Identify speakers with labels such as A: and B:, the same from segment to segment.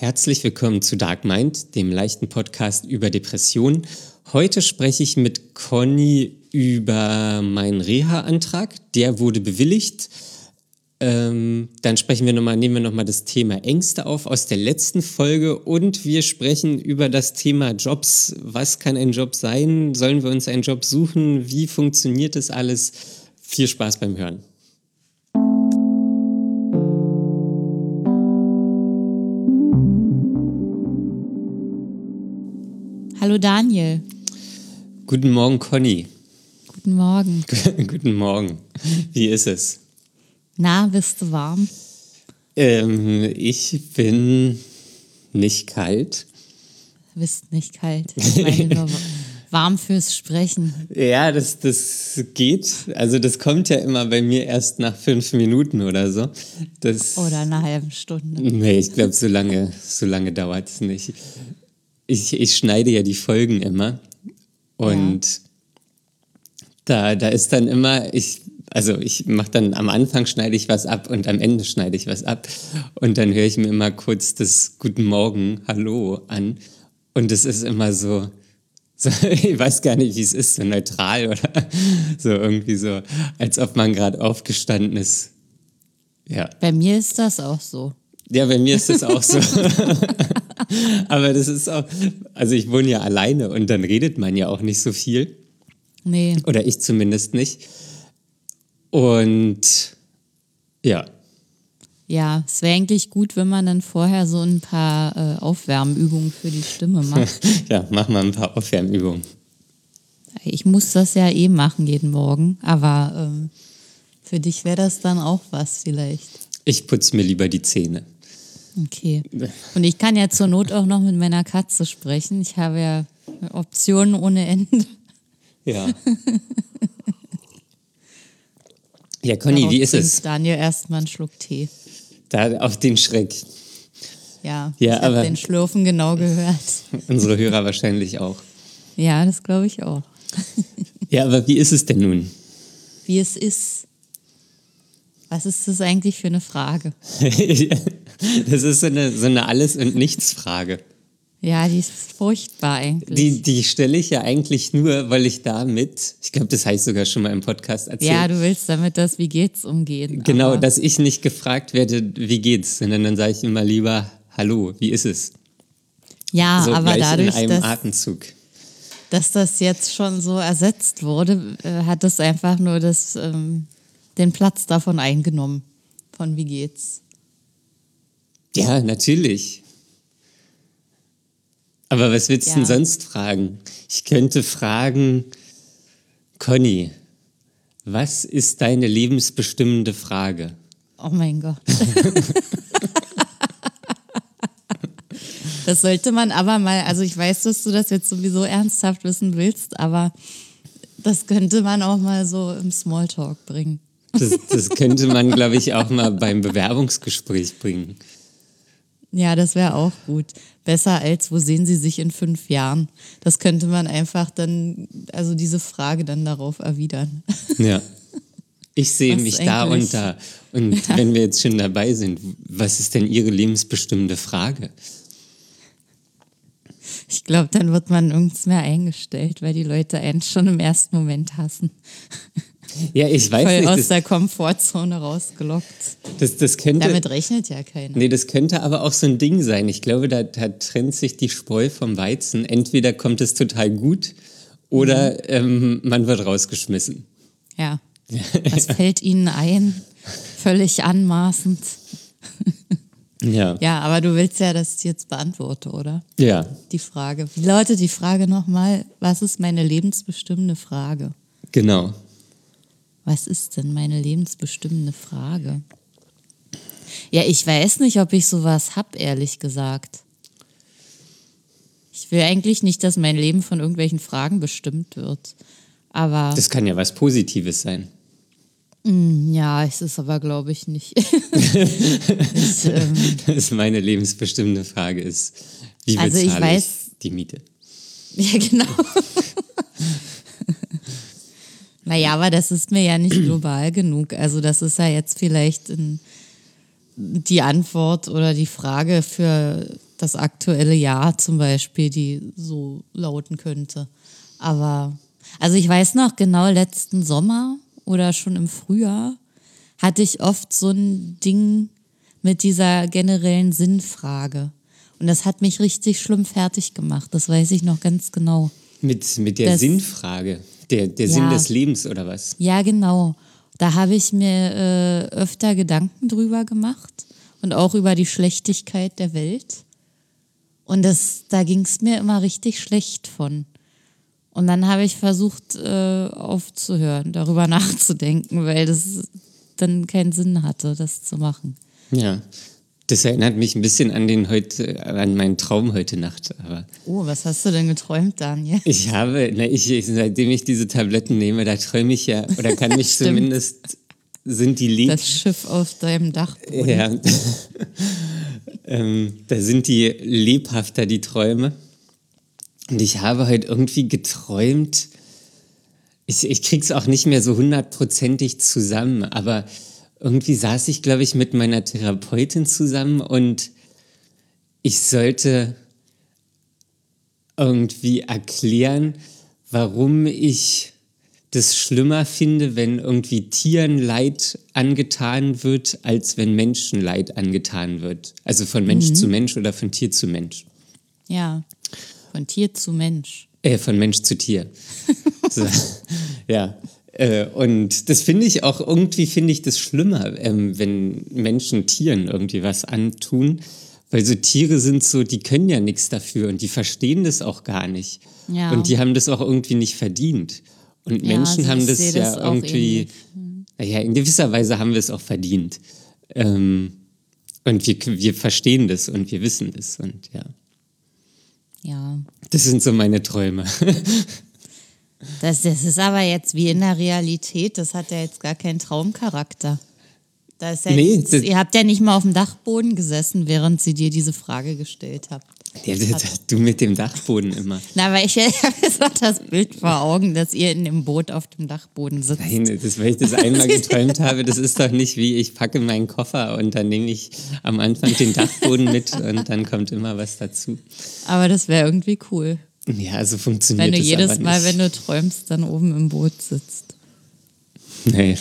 A: Herzlich willkommen zu Dark Mind, dem leichten Podcast über Depressionen. Heute spreche ich mit Conny über meinen Reha-Antrag. Der wurde bewilligt. Dann nehmen wir nochmal das Thema Ängste auf aus der letzten Folge und wir sprechen über das Thema Jobs. Was kann ein Job sein? Sollen wir uns einen Job suchen? Wie funktioniert das alles? Viel Spaß beim Hören.
B: Hallo Daniel.
A: Guten Morgen, Conny.
B: Guten Morgen.
A: Guten Morgen. Wie ist es?
B: Na, bist du warm?
A: Ich bin nicht kalt.
B: Du bist nicht kalt. Ich meine nur warm fürs Sprechen.
A: Ja, das geht. Also das kommt ja immer bei mir erst nach 5 Minuten oder so.
B: Oder einer halben Stunde.
A: Nee, ich glaube, so lange dauert es nicht. Ich schneide ja die Folgen immer und da ist dann immer, ich mache dann am Anfang schneide ich was ab und am Ende schneide ich was ab und dann höre ich mir immer kurz das Guten Morgen, Hallo an und es ist immer so, ich weiß gar nicht, wie es ist, so neutral oder so irgendwie so, als ob man gerade aufgestanden ist. Ja.
B: Bei mir ist das auch so.
A: Ja, bei mir ist das auch so. Aber das ist auch, also ich wohne ja alleine und dann redet man ja auch nicht so viel.
B: Nee.
A: Oder ich zumindest nicht. Und ja.
B: Ja, es wäre eigentlich gut, wenn man dann vorher so ein paar Aufwärmübungen für die Stimme macht.
A: Ja, mach mal ein paar Aufwärmübungen.
B: Ich muss das ja machen jeden Morgen, aber für dich wäre das dann auch was vielleicht.
A: Ich putze mir lieber die Zähne.
B: Okay. Und ich kann ja zur Not auch noch mit meiner Katze sprechen. Ich habe ja Optionen ohne Ende.
A: Ja. Ja, Conny,
B: Darauf
A: wie ist es?
B: Daniel erstmal einen Schluck Tee.
A: Da auf den Schreck.
B: Ja, ich habe den Schlürfen genau gehört.
A: Unsere Hörer wahrscheinlich auch.
B: Ja, das glaube ich auch.
A: Ja, aber wie ist es denn nun?
B: Wie es ist. Was ist das eigentlich für eine Frage?
A: Das ist so eine Alles- und Nichts-Frage.
B: Ja, die ist furchtbar eigentlich.
A: Die stelle ich ja eigentlich nur, weil ich damit, ich glaube, das habe ich sogar schon mal im Podcast erzählt.
B: Ja, du willst damit das Wie geht's umgehen.
A: Genau, dass ich nicht gefragt werde, wie geht's, sondern dann sage ich immer lieber, hallo, wie ist es?
B: Ja,
A: so
B: aber
A: gleich
B: dadurch,
A: in einem Atemzug.
B: Dass das jetzt schon so ersetzt wurde, hat es einfach nur den Platz davon eingenommen, von wie geht's.
A: Ja, natürlich. Aber was willst du denn sonst fragen? Ich könnte fragen, Conny, was ist deine lebensbestimmende Frage?
B: Oh mein Gott. Das sollte man aber mal, also ich weiß, dass du das jetzt sowieso ernsthaft wissen willst, aber das könnte man auch mal so im Smalltalk bringen.
A: Das könnte man, glaube ich, auch mal beim Bewerbungsgespräch bringen.
B: Ja, das wäre auch gut. Besser als, wo sehen Sie sich in 5 Jahren? Das könnte man einfach dann, also diese Frage dann darauf erwidern.
A: Ja. Ich sehe mich da und da. Und wenn wir jetzt schon dabei sind, was ist denn Ihre lebensbestimmende Frage?
B: Ich glaube, dann wird man nirgends mehr eingestellt, weil die Leute einen schon im ersten Moment hassen.
A: Ja, ich weiß
B: Voll
A: nicht.
B: aus der Komfortzone rausgelockt.
A: Das könnte,
B: damit rechnet ja keiner.
A: Nee, das könnte aber auch so ein Ding sein. Ich glaube, da trennt sich die Spreu vom Weizen. Entweder kommt es total gut oder man wird rausgeschmissen.
B: Ja. Was fällt Ihnen ein? Völlig anmaßend.
A: Ja.
B: Ja, aber du willst ja, dass ich jetzt beantworte, oder?
A: Ja.
B: Die Frage. Wie lautet die Frage nochmal? Was ist meine lebensbestimmende Frage?
A: Genau.
B: Was ist denn meine lebensbestimmende Frage? Ja, ich weiß nicht, ob ich sowas hab, ehrlich gesagt. Ich will eigentlich nicht, dass mein Leben von irgendwelchen Fragen bestimmt wird. Aber
A: Das kann ja was Positives sein.
B: ja, es ist aber, glaube ich, nicht.
A: Das meine lebensbestimmende Frage ist, wie bezahle ich die Miete?
B: Ja, genau. Naja, aber das ist mir ja nicht global genug. Also das ist ja jetzt vielleicht in die Antwort oder die Frage für das aktuelle Jahr zum Beispiel, die so lauten könnte. Aber, also ich weiß noch genau, letzten Sommer oder schon im Frühjahr hatte ich oft so ein Ding mit dieser generellen Sinnfrage. Und das hat mich richtig schlimm fertig gemacht. Das weiß ich noch ganz genau.
A: Mit der Sinnfrage, der Sinn des Lebens oder was?
B: Ja, genau. Da habe ich mir öfter Gedanken drüber gemacht und auch über die Schlechtigkeit der Welt. Und da ging es mir immer richtig schlecht von. Und dann habe ich versucht, aufzuhören, darüber nachzudenken, weil das dann keinen Sinn hatte, das zu machen.
A: Ja, das erinnert mich ein bisschen an meinen Traum heute Nacht. Aber
B: Oh, was hast du denn geträumt, Daniel?
A: seitdem ich diese Tabletten nehme, da träume ich ja, oder kann ich
B: Stimmt.
A: zumindest, sind die
B: Das Schiff auf deinem Dachboden.
A: Ja, da sind die lebhafter, die Träume. Und ich habe heute irgendwie geträumt, ich krieg's auch nicht mehr so 100%ig zusammen, aber irgendwie saß ich, glaube ich, mit meiner Therapeutin zusammen und ich sollte irgendwie erklären, warum ich das schlimmer finde, wenn irgendwie Tieren Leid angetan wird, als wenn Menschen Leid angetan wird. Also von Mensch zu Mensch oder von Tier zu Mensch.
B: Ja, von Tier zu Mensch.
A: Von Mensch zu Tier. So, ja. Und das finde ich auch, irgendwie finde ich das schlimmer, wenn Menschen Tieren irgendwie was antun. Weil so Tiere sind so, die können ja nichts dafür und die verstehen das auch gar nicht.
B: Ja.
A: Und die haben das auch irgendwie nicht verdient. Und
B: Ja,
A: Menschen
B: also
A: haben
B: ich
A: das
B: sehe
A: ja
B: das auch
A: irgendwie, naja, in gewisser Weise haben wir es auch verdient. Und wir verstehen das und wir wissen das und ja.
B: Ja.
A: Das sind so meine Träume.
B: Das ist aber jetzt wie in der Realität, das hat ja jetzt gar keinen Traumcharakter. Das ist ja
A: Nee,
B: nichts,
A: das-
B: ihr habt ja nicht mal auf dem Dachboden gesessen, während sie dir diese Frage gestellt hat.
A: Ja, du mit dem Dachboden immer.
B: Na, aber ich habe jetzt noch das Bild vor Augen, dass ihr in dem Boot auf dem Dachboden sitzt.
A: Nein, weil ich das einmal geträumt habe, das ist doch nicht wie, ich packe meinen Koffer und dann nehme ich am Anfang den Dachboden mit und dann kommt immer was dazu.
B: Aber das wäre irgendwie cool,
A: Ja, so funktioniert
B: wenn du
A: das
B: jedes
A: aber
B: Mal,
A: nicht.
B: wenn du träumst, dann oben im Boot sitzt.
A: Nee.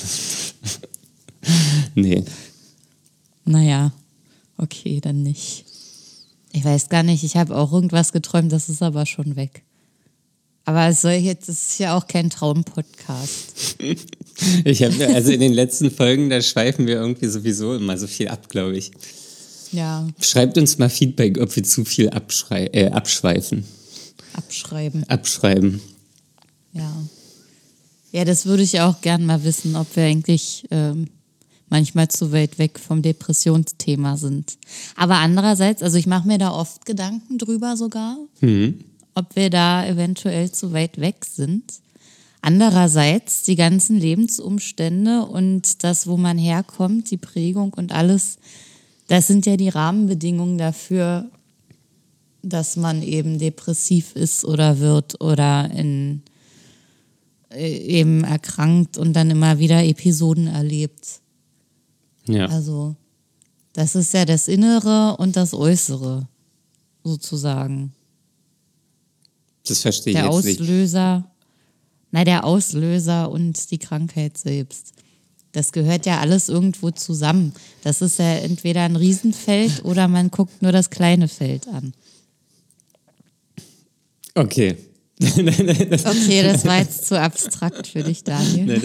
A: Nee.
B: Naja, okay, dann nicht. Ich weiß gar nicht, ich habe auch irgendwas geträumt, das ist aber schon weg. Aber es ist ja auch kein Traumpodcast.
A: Also in den letzten Folgen, da schweifen wir irgendwie sowieso immer so viel ab, glaube ich.
B: Ja,
A: Schreibt uns mal Feedback, ob wir zu viel abschweifen.
B: abschreiben. Ja. Ja, das würde ich auch gern mal wissen, ob wir eigentlich manchmal zu weit weg vom Depressionsthema sind. Aber andererseits, also ich mache mir da oft Gedanken drüber sogar, ob wir da eventuell zu weit weg sind. Andererseits die ganzen Lebensumstände und das, wo man herkommt, die Prägung und alles, das sind ja die Rahmenbedingungen dafür, dass man eben depressiv ist oder wird oder eben erkrankt und dann immer wieder Episoden erlebt.
A: Ja.
B: Also das ist ja das Innere und das Äußere sozusagen.
A: Das verstehe ich
B: Der
A: jetzt nicht.
B: der Auslöser und die Krankheit selbst. Das gehört ja alles irgendwo zusammen. Das ist ja entweder ein Riesenfeld oder man guckt nur das kleine Feld an.
A: Okay.
B: Okay, das war jetzt zu abstrakt für dich, Daniel.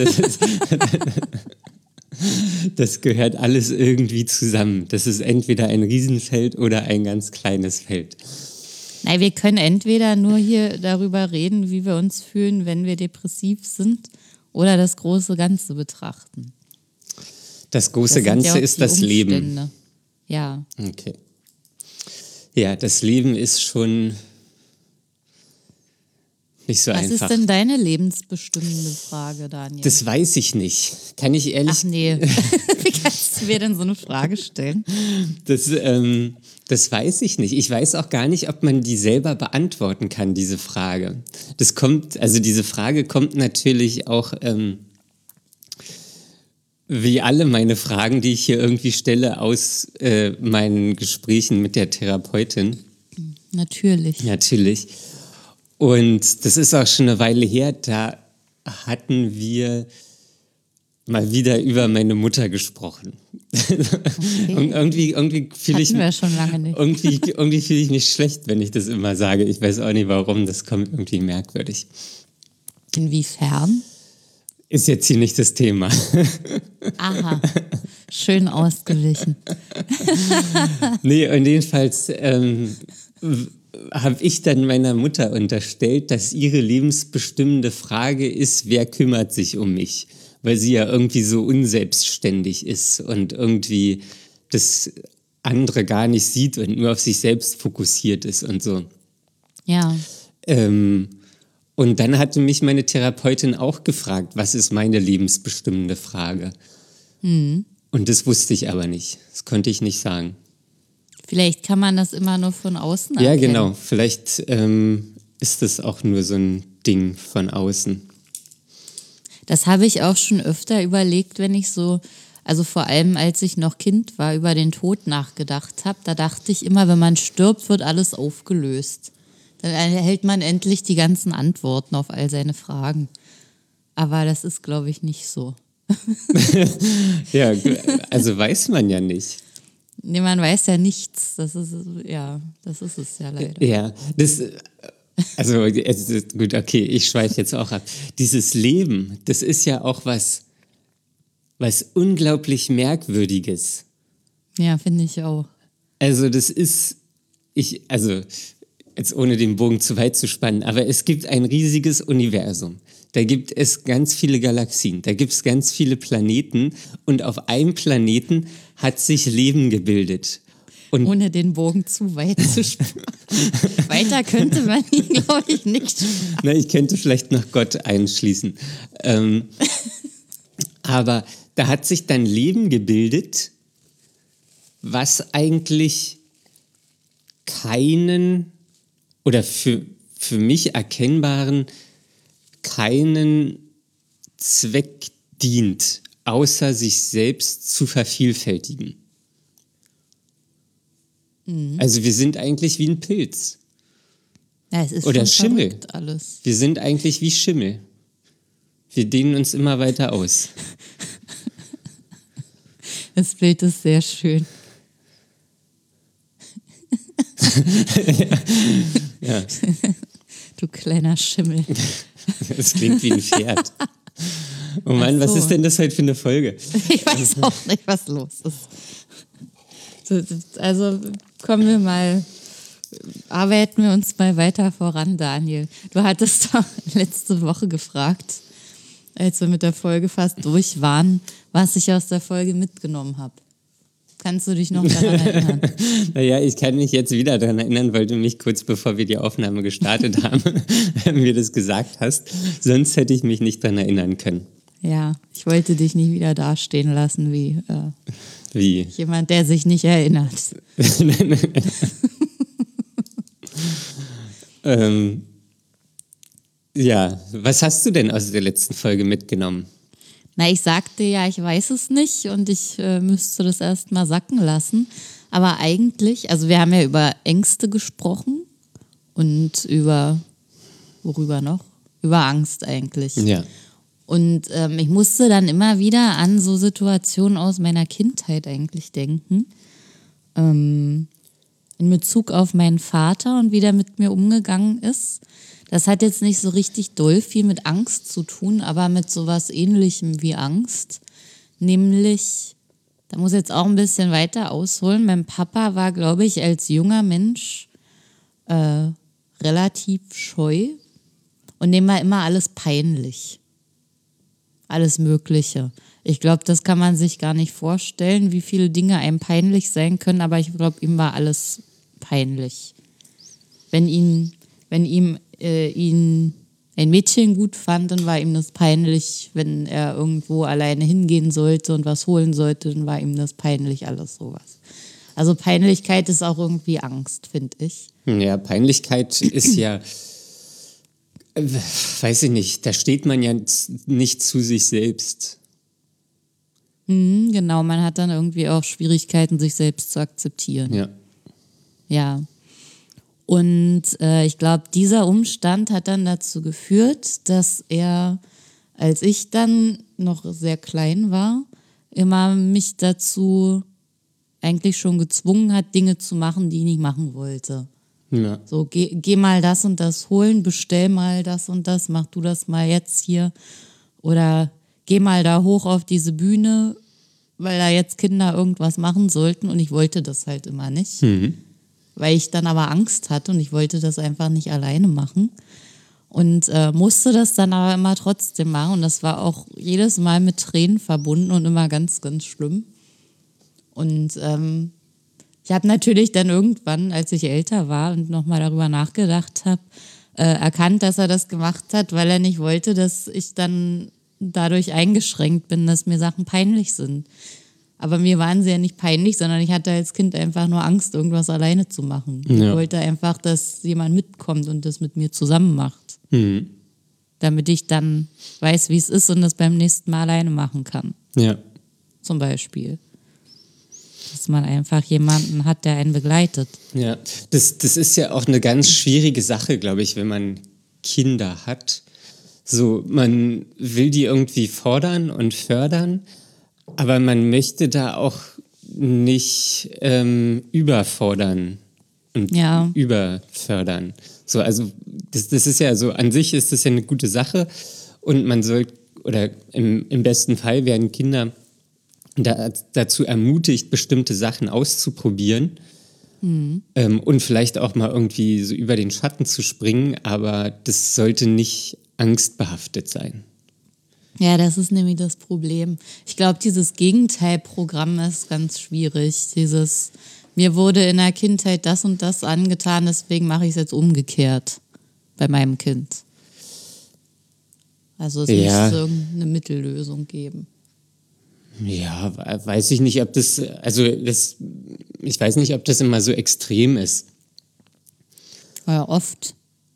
A: Das gehört alles irgendwie zusammen. Das ist entweder ein Riesenfeld oder ein ganz kleines Feld.
B: Nein, wir können entweder nur hier darüber reden, wie wir uns fühlen, wenn wir depressiv sind, oder das große Ganze betrachten.
A: Das große
B: Das sind
A: Ganze
B: ja auch
A: ist
B: die
A: das Leben.
B: Umstände. Ja,
A: Okay. Ja, das Leben ist schon nicht so
B: was
A: einfach.
B: ist denn deine lebensbestimmende Frage, Daniel?
A: Das weiß ich nicht. Kann ich ehrlich
B: Ach nee, wie kannst du mir denn so eine Frage stellen?
A: Das weiß ich nicht. Ich weiß auch gar nicht, ob man die selber beantworten kann, diese Frage. Diese Frage kommt natürlich auch wie alle meine Fragen, die ich hier irgendwie stelle aus meinen Gesprächen mit der Therapeutin.
B: Natürlich.
A: Natürlich. Und das ist auch schon eine Weile her, da hatten wir mal wieder über meine Mutter gesprochen.
B: Okay.
A: Und irgendwie fühle ich
B: Hatten wir schon lange nicht.
A: irgendwie fühle ich mich schlecht, wenn ich das immer sage. Ich weiß auch nicht warum, das kommt irgendwie merkwürdig.
B: Inwiefern?
A: Ist jetzt hier nicht das Thema.
B: Aha, schön ausgewichen.
A: Nee, und jedenfalls habe ich dann meiner Mutter unterstellt, dass ihre lebensbestimmende Frage ist, wer kümmert sich um mich? Weil sie ja irgendwie so unselbstständig ist und irgendwie das andere gar nicht sieht und nur auf sich selbst fokussiert ist und so.
B: Ja,
A: Und dann hatte mich meine Therapeutin auch gefragt, was ist meine lebensbestimmende Frage? Und das wusste ich aber nicht. Das konnte ich nicht sagen.
B: vielleicht kann man das immer nur von außen
A: Ja,
B: erkennen.
A: genau. Vielleicht ist das auch nur so ein Ding von außen.
B: Das habe ich auch schon öfter überlegt, wenn ich so, also vor allem als ich noch Kind war, über den Tod nachgedacht habe. Da dachte ich immer, wenn man stirbt, wird alles aufgelöst. Dann erhält man endlich die ganzen Antworten auf all seine Fragen. Aber das ist, glaube ich, nicht so.
A: Ja, also weiß man ja nicht.
B: Nee, man weiß ja nichts. Das ist es ja leider.
A: Ja, also gut, okay, ich schweife jetzt auch ab. Dieses Leben, das ist ja auch was unglaublich Merkwürdiges.
B: Ja, finde ich auch.
A: Also das ist, also jetzt ohne den Bogen zu weit zu spannen, aber es gibt ein riesiges Universum. Da gibt es ganz viele Galaxien, da gibt es ganz viele Planeten und auf einem Planeten hat sich Leben gebildet. Und
B: Ohne den Bogen zu weit zu spannen. Weiter könnte man ihn, glaube ich, nicht spannen.
A: na, ich könnte vielleicht noch Gott einschließen. Aber da hat sich dann Leben gebildet, was eigentlich keinen oder für mich erkennbaren keinen Zweck dient, außer sich selbst zu vervielfältigen. Also wir sind eigentlich wie ein Pilz.
B: Ja, es ist
A: Oder
B: schon
A: Schimmel.
B: verrückt alles.
A: Wir sind eigentlich wie Schimmel. Wir dehnen uns immer weiter aus.
B: Das Bild ist sehr schön.
A: Ja,
B: Du kleiner Schimmel.
A: das klingt wie ein Pferd. Oh Mann,
B: Ach so.
A: was ist denn das heute für eine Folge?
B: Ich weiß auch nicht, was los ist. Also arbeiten wir uns mal weiter voran, Daniel. Du hattest doch letzte Woche gefragt, als wir mit der Folge fast durch waren, was ich aus der Folge mitgenommen habe. Kannst du dich noch daran erinnern?
A: Naja, ich kann mich jetzt wieder daran erinnern, weil du mich kurz bevor wir die Aufnahme gestartet haben, mir das gesagt hast. Sonst hätte ich mich nicht daran erinnern können.
B: Ja, ich wollte dich nicht wieder dastehen lassen wie
A: Wie?
B: jemand, der sich nicht erinnert.
A: Ja, was hast du denn aus der letzten Folge mitgenommen?
B: Na, ich sagte ja, ich weiß es nicht und ich müsste das erst mal sacken lassen. Aber eigentlich, also wir haben ja über Ängste gesprochen und worüber noch? Über Angst eigentlich.
A: Ja.
B: Und ich musste dann immer wieder an so Situationen aus meiner Kindheit eigentlich denken. In Bezug auf meinen Vater und wie der mit mir umgegangen ist. Das hat jetzt nicht so richtig doll viel mit Angst zu tun, aber mit sowas Ähnlichem wie Angst. Nämlich, da muss ich jetzt auch ein bisschen weiter ausholen. Mein Papa war, glaube ich, als junger Mensch relativ scheu und dem war immer alles peinlich. Alles Mögliche. Ich glaube, das kann man sich gar nicht vorstellen, wie viele Dinge einem peinlich sein können, aber ich glaube, ihm war alles peinlich. Wenn ihm ein Mädchen gut fand, dann war ihm das peinlich. Wenn er irgendwo alleine hingehen sollte und was holen sollte, dann war ihm das peinlich, alles sowas. Also Peinlichkeit ist auch irgendwie Angst, finde ich.
A: Ja, Peinlichkeit ist ja, weiß ich nicht, da steht man ja nicht zu sich selbst.
B: Genau, man hat dann irgendwie auch Schwierigkeiten, sich selbst zu akzeptieren.
A: Ja.
B: Ja. Und ich glaube, dieser Umstand hat dann dazu geführt, dass er, als ich dann noch sehr klein war, immer mich dazu eigentlich schon gezwungen hat, Dinge zu machen, die ich nicht machen wollte.
A: Ja.
B: So, geh mal das und das holen, bestell mal das und das, mach du das mal jetzt hier. Oder geh mal da hoch auf diese Bühne, weil da jetzt Kinder irgendwas machen sollten. Und ich wollte das halt immer nicht. Weil ich dann aber Angst hatte und ich wollte das einfach nicht alleine machen. Und musste das dann aber immer trotzdem machen. Und das war auch jedes Mal mit Tränen verbunden und immer ganz, ganz schlimm. Und ich habe natürlich dann irgendwann, als ich älter war und nochmal darüber nachgedacht habe, erkannt, dass er das gemacht hat, weil er nicht wollte, dass ich dann dadurch eingeschränkt bin, dass mir Sachen peinlich sind. Aber mir waren sie ja nicht peinlich, sondern ich hatte als Kind einfach nur Angst, irgendwas alleine zu machen.
A: Ja.
B: Ich wollte einfach, dass jemand mitkommt und das mit mir zusammen macht. Damit ich dann weiß, wie es ist und das beim nächsten Mal alleine machen kann.
A: Ja.
B: Zum Beispiel. Dass man einfach jemanden hat, der einen begleitet.
A: Ja, das ist ja auch eine ganz schwierige Sache, glaube ich, wenn man Kinder hat. So, man will die irgendwie fordern und fördern, aber man möchte da auch nicht überfordern und
B: Ja.
A: überfördern. So, also das ist ja so, an sich ist das ja eine gute Sache und man soll, oder im besten Fall werden Kinder dazu ermutigt, bestimmte Sachen auszuprobieren und vielleicht auch mal irgendwie so über den Schatten zu springen, aber das sollte nicht angstbehaftet sein.
B: Ja, das ist nämlich das Problem. Ich glaube, dieses Gegenteilprogramm ist ganz schwierig. Mir wurde in der Kindheit das und das angetan, deswegen mache ich es jetzt umgekehrt bei meinem Kind. Also es müsste irgendeine Mittellösung geben.
A: Ja, weiß ich nicht, ob das, ich weiß nicht, ob das immer so extrem ist.
B: Ja, oft.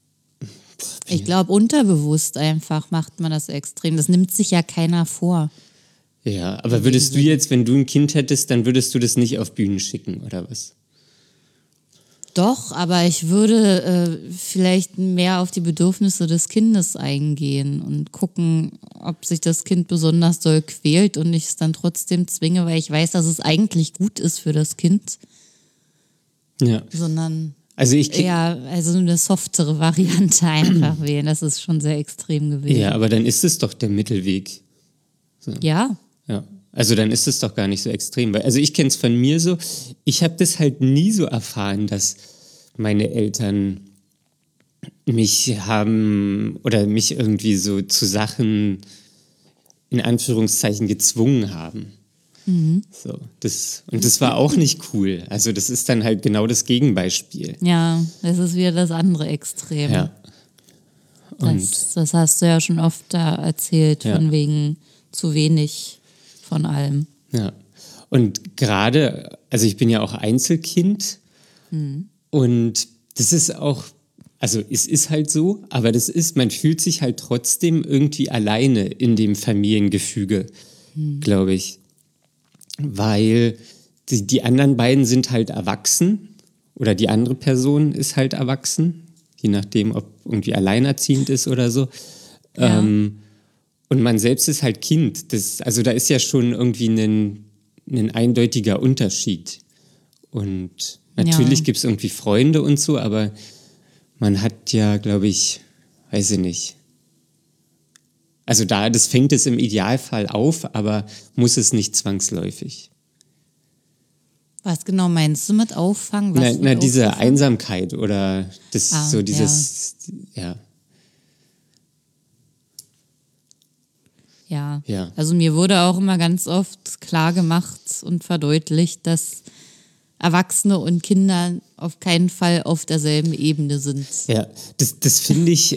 B: Ich glaube, unterbewusst einfach macht man das extrem. Das nimmt sich ja keiner vor.
A: Ja, aber würdest du jetzt, wenn du ein Kind hättest, dann würdest du das nicht auf Bühnen schicken, oder was?
B: Doch, aber ich würde vielleicht mehr auf die Bedürfnisse des Kindes eingehen und gucken, ob sich das Kind besonders doll quält und ich es dann trotzdem zwinge, weil ich weiß, dass es eigentlich gut ist für das Kind.
A: Ja.
B: Sondern
A: also
B: eine softere Variante einfach wählen. Das ist schon sehr extrem gewesen.
A: Ja, aber dann ist es doch der Mittelweg. So.
B: Ja.
A: Ja. Also dann ist es doch gar nicht so extrem. Also ich kenne es von mir so, ich habe das halt nie so erfahren, dass meine Eltern mich haben oder mich irgendwie so zu Sachen in Anführungszeichen gezwungen haben. So, das war auch nicht cool. Also das ist dann halt genau das Gegenbeispiel.
B: Ja, das ist wieder das andere Extrem.
A: Ja.
B: Das hast du ja schon oft da erzählt,
A: Ja.
B: von wegen zu wenig von allem.
A: Ja. Und gerade, also ich bin ja auch Einzelkind und das ist auch, also es ist halt so, aber man fühlt sich halt trotzdem irgendwie alleine in dem Familiengefüge, glaube ich. Weil die anderen beiden sind halt erwachsen oder die andere Person ist halt erwachsen, je nachdem, ob irgendwie alleinerziehend ist oder so.
B: Ja.
A: Und man selbst ist halt Kind. Also da ist ja schon irgendwie ein eindeutiger Unterschied. Und natürlich gibt es irgendwie Freunde und so, aber man hat ja, glaube ich, weiß ich nicht. Also das fängt es im Idealfall auf, aber muss es nicht zwangsläufig.
B: Was genau meinst du mit auffangen? Was wird
A: Diese
B: aufgefangen?
A: Einsamkeit oder ja.
B: Ja. Also mir wurde auch immer ganz oft klar gemacht und verdeutlicht, dass Erwachsene und Kinder auf keinen Fall auf derselben Ebene sind.
A: Ja, das finde ich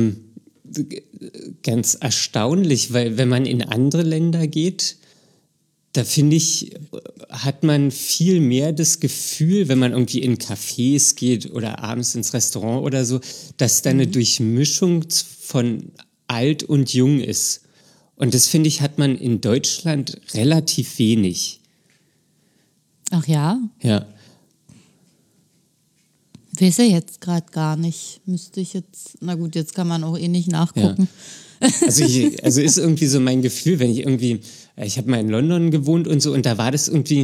A: ganz erstaunlich, weil wenn man in andere Länder geht, da finde ich, hat man viel mehr das Gefühl, wenn man irgendwie in Cafés geht oder abends ins Restaurant oder so, dass da eine Durchmischung von alt und jung ist. Und das, finde ich, hat man in Deutschland relativ wenig.
B: Ach ja?
A: Ja.
B: Weiß ja jetzt gerade gar nicht. Müsste ich jetzt, na gut, jetzt kann man auch eh nicht nachgucken.
A: Also ist irgendwie so mein Gefühl, wenn ich habe mal in London gewohnt und so, und da war das irgendwie,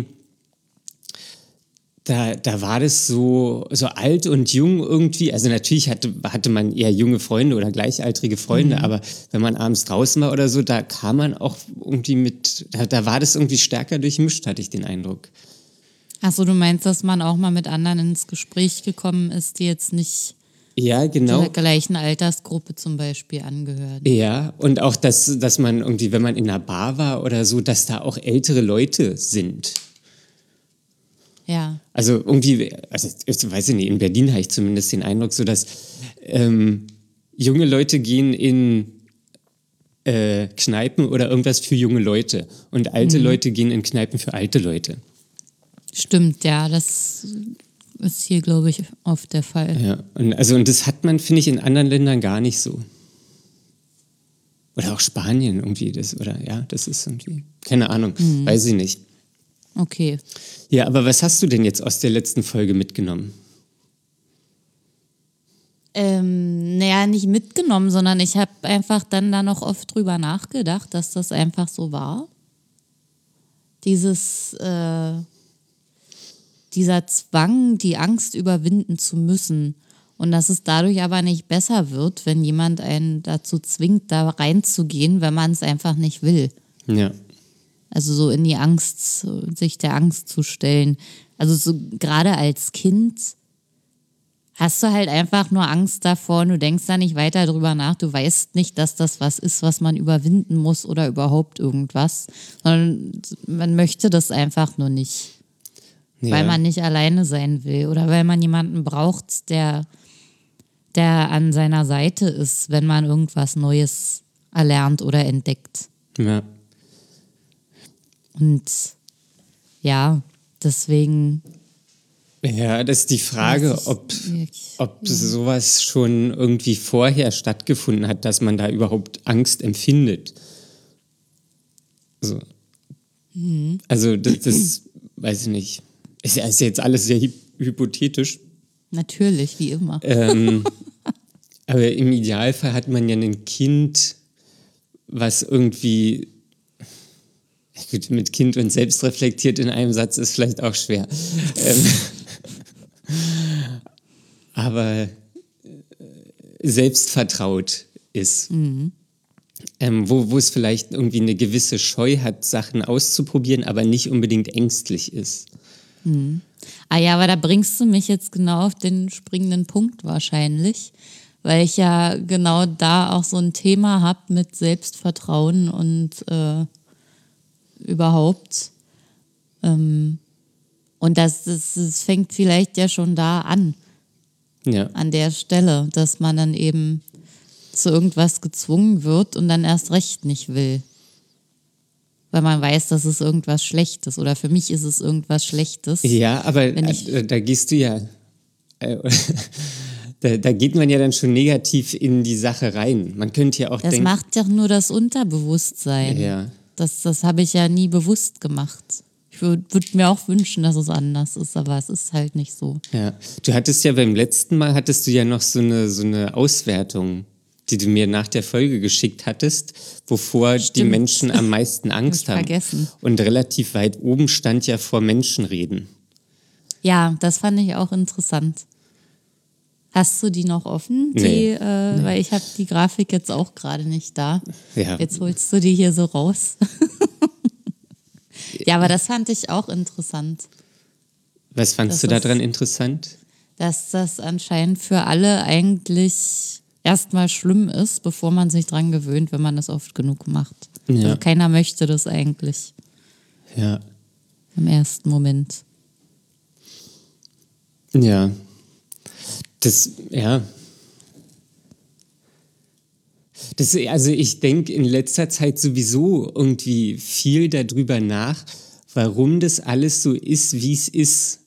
A: da war das so alt und jung irgendwie. Also natürlich hatte man eher junge Freunde oder gleichaltrige Freunde, aber wenn man abends draußen war oder so, da kam man auch irgendwie da war das irgendwie stärker durchmischt, hatte ich den Eindruck.
B: Achso, du meinst, dass man auch mal mit anderen ins Gespräch gekommen ist, die jetzt nicht
A: Ja, genau.
B: der gleichen Altersgruppe zum Beispiel angehören.
A: Ja, und auch, dass man irgendwie, wenn man in einer Bar war oder so, dass da auch ältere Leute sind.
B: Ja.
A: Also irgendwie, also ich weiß nicht, in Berlin habe ich zumindest den Eindruck, so dass junge Leute gehen in Kneipen oder irgendwas für junge Leute und alte Leute gehen in Kneipen für alte Leute.
B: Stimmt, ja, das ist hier, glaube ich, oft der Fall.
A: Ja, und das hat man, finde ich, in anderen Ländern gar nicht so. Oder auch Spanien irgendwie, das ist irgendwie, keine Ahnung, weiß ich nicht.
B: Okay.
A: Ja, aber was hast du denn jetzt aus der letzten Folge mitgenommen?
B: Naja, nicht mitgenommen, sondern ich habe einfach dann da noch oft drüber nachgedacht, dass das einfach so war. Dieser Zwang, die Angst überwinden zu müssen. Und dass es dadurch aber nicht besser wird, wenn jemand einen dazu zwingt, da reinzugehen, wenn man es einfach nicht will.
A: Ja.
B: Also so in die Angst, sich der Angst zu stellen. Also so gerade als Kind hast du halt einfach nur Angst davor und du denkst da nicht weiter drüber nach. Du weißt nicht, dass das was ist, was man überwinden muss oder überhaupt irgendwas. Sondern man möchte das einfach nur nicht.
A: Ja.
B: Weil man nicht alleine sein will oder weil man jemanden braucht, der an seiner Seite ist, wenn man irgendwas Neues erlernt oder entdeckt.
A: Ja.
B: Und ja, deswegen.
A: Ja, das ist die Frage, ob sowas schon irgendwie vorher stattgefunden hat, dass man da überhaupt Angst empfindet. So. Also das weiß ich nicht. Ist jetzt alles sehr hypothetisch.
B: Natürlich, wie immer.
A: Aber im Idealfall hat man ja ein Kind, was irgendwie, gut, mit Kind und selbstreflektiert in einem Satz ist vielleicht auch schwer. Aber selbstvertraut ist. Wo es vielleicht irgendwie eine gewisse Scheu hat, Sachen auszuprobieren, aber nicht unbedingt ängstlich ist.
B: Ah ja, aber da bringst du mich jetzt genau auf den springenden Punkt wahrscheinlich, weil ich ja genau da auch so ein Thema habe mit Selbstvertrauen und überhaupt. Und das fängt vielleicht ja schon da an, an der Stelle, dass man dann eben zu irgendwas gezwungen wird und dann erst recht nicht will. Weil man weiß, dass es irgendwas Schlechtes oder für mich ist es irgendwas Schlechtes.
A: Ja, aber da gehst du ja, da geht man ja dann schon negativ in die Sache rein. Man könnte ja auch
B: das
A: denken...
B: Das macht ja nur das Unterbewusstsein.
A: Ja.
B: Das habe ich ja nie bewusst gemacht. Ich würde mir auch wünschen, dass es anders ist, aber es ist halt nicht so.
A: Ja, du hattest ja beim letzten Mal, noch so eine Auswertung, die du mir nach der Folge geschickt hattest, wovor die Menschen am meisten Angst haben.
B: Vergessen.
A: Und relativ weit oben stand ja vor Menschen reden.
B: Ja, das fand ich auch interessant. Hast du die noch offen?
A: Nee.
B: Weil ich habe die Grafik jetzt auch gerade nicht da.
A: Ja.
B: Jetzt holst du die hier so raus. Ja, aber das fand ich auch interessant.
A: Was fandst du daran interessant?
B: Dass das anscheinend für alle eigentlich erstmal schlimm ist, bevor man sich dran gewöhnt, wenn man das oft genug macht.
A: Ja.
B: Also keiner möchte das eigentlich.
A: Ja.
B: Im ersten Moment.
A: Ja. Also ich denke in letzter Zeit sowieso irgendwie viel darüber nach, warum das alles so ist, wie es ist.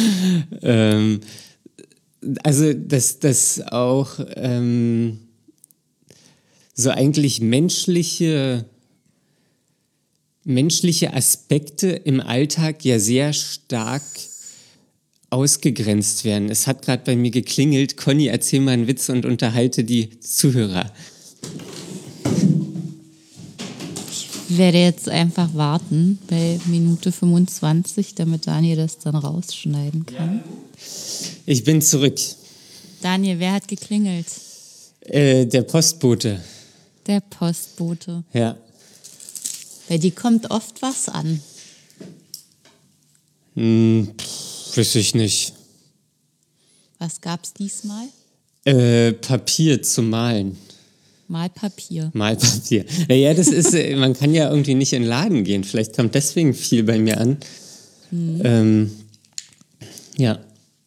A: Also dass auch so eigentlich menschliche Aspekte im Alltag ja sehr stark ausgegrenzt werden. Es hat gerade bei mir geklingelt. Conny, erzähl mal einen Witz und unterhalte die Zuhörer.
B: Ich werde jetzt einfach warten bei Minute 25, damit Daniel das dann rausschneiden kann.
A: Ich bin zurück.
B: Daniel, wer hat geklingelt?
A: Der Postbote.
B: Der Postbote.
A: Ja.
B: Bei dir kommt oft was an.
A: Weiß ich nicht.
B: Was gab's diesmal?
A: Papier zum Malen.
B: Malpapier.
A: Malpapier. Naja, das ist, man kann ja irgendwie nicht in den Laden gehen. Vielleicht kommt deswegen viel bei mir an. Ja.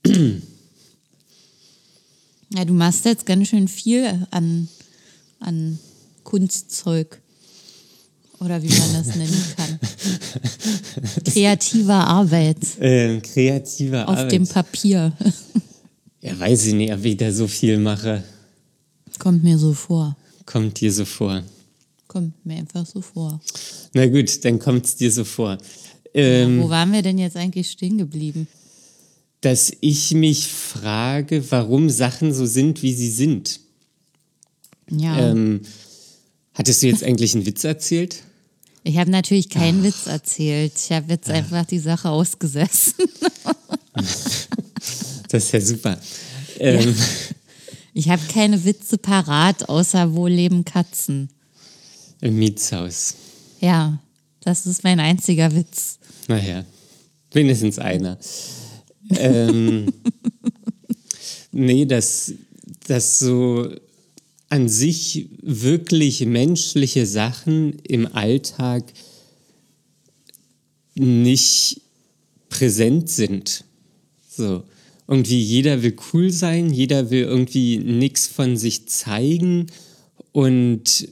B: Ja, du machst jetzt ganz schön viel an Kunstzeug. Oder wie man das nennen kann. Kreativer Arbeit.
A: Kreative
B: Auf
A: Arbeit.
B: dem Papier.
A: Ja, weiß ich nicht, ob ich da so viel mache.
B: Kommt mir so vor.
A: Kommt dir so vor.
B: Kommt mir einfach so vor.
A: Na gut, dann kommt es dir so vor.
B: Wo waren wir denn jetzt eigentlich stehen geblieben?
A: Dass ich mich frage, warum Sachen so sind, wie sie sind.
B: Ja.
A: Hattest du jetzt eigentlich einen Witz erzählt?
B: Ich habe natürlich keinen Witz erzählt. Ich habe jetzt einfach die Sache ausgesessen.
A: Das ist ja super.
B: Ich habe keine Witze parat, außer wo leben Katzen.
A: Im Mietshaus.
B: Ja, das ist mein einziger Witz.
A: Naja, wenigstens einer. Nee, dass so an sich wirklich menschliche Sachen im Alltag nicht präsent sind. So. Irgendwie jeder will cool sein, jeder will irgendwie nichts von sich zeigen und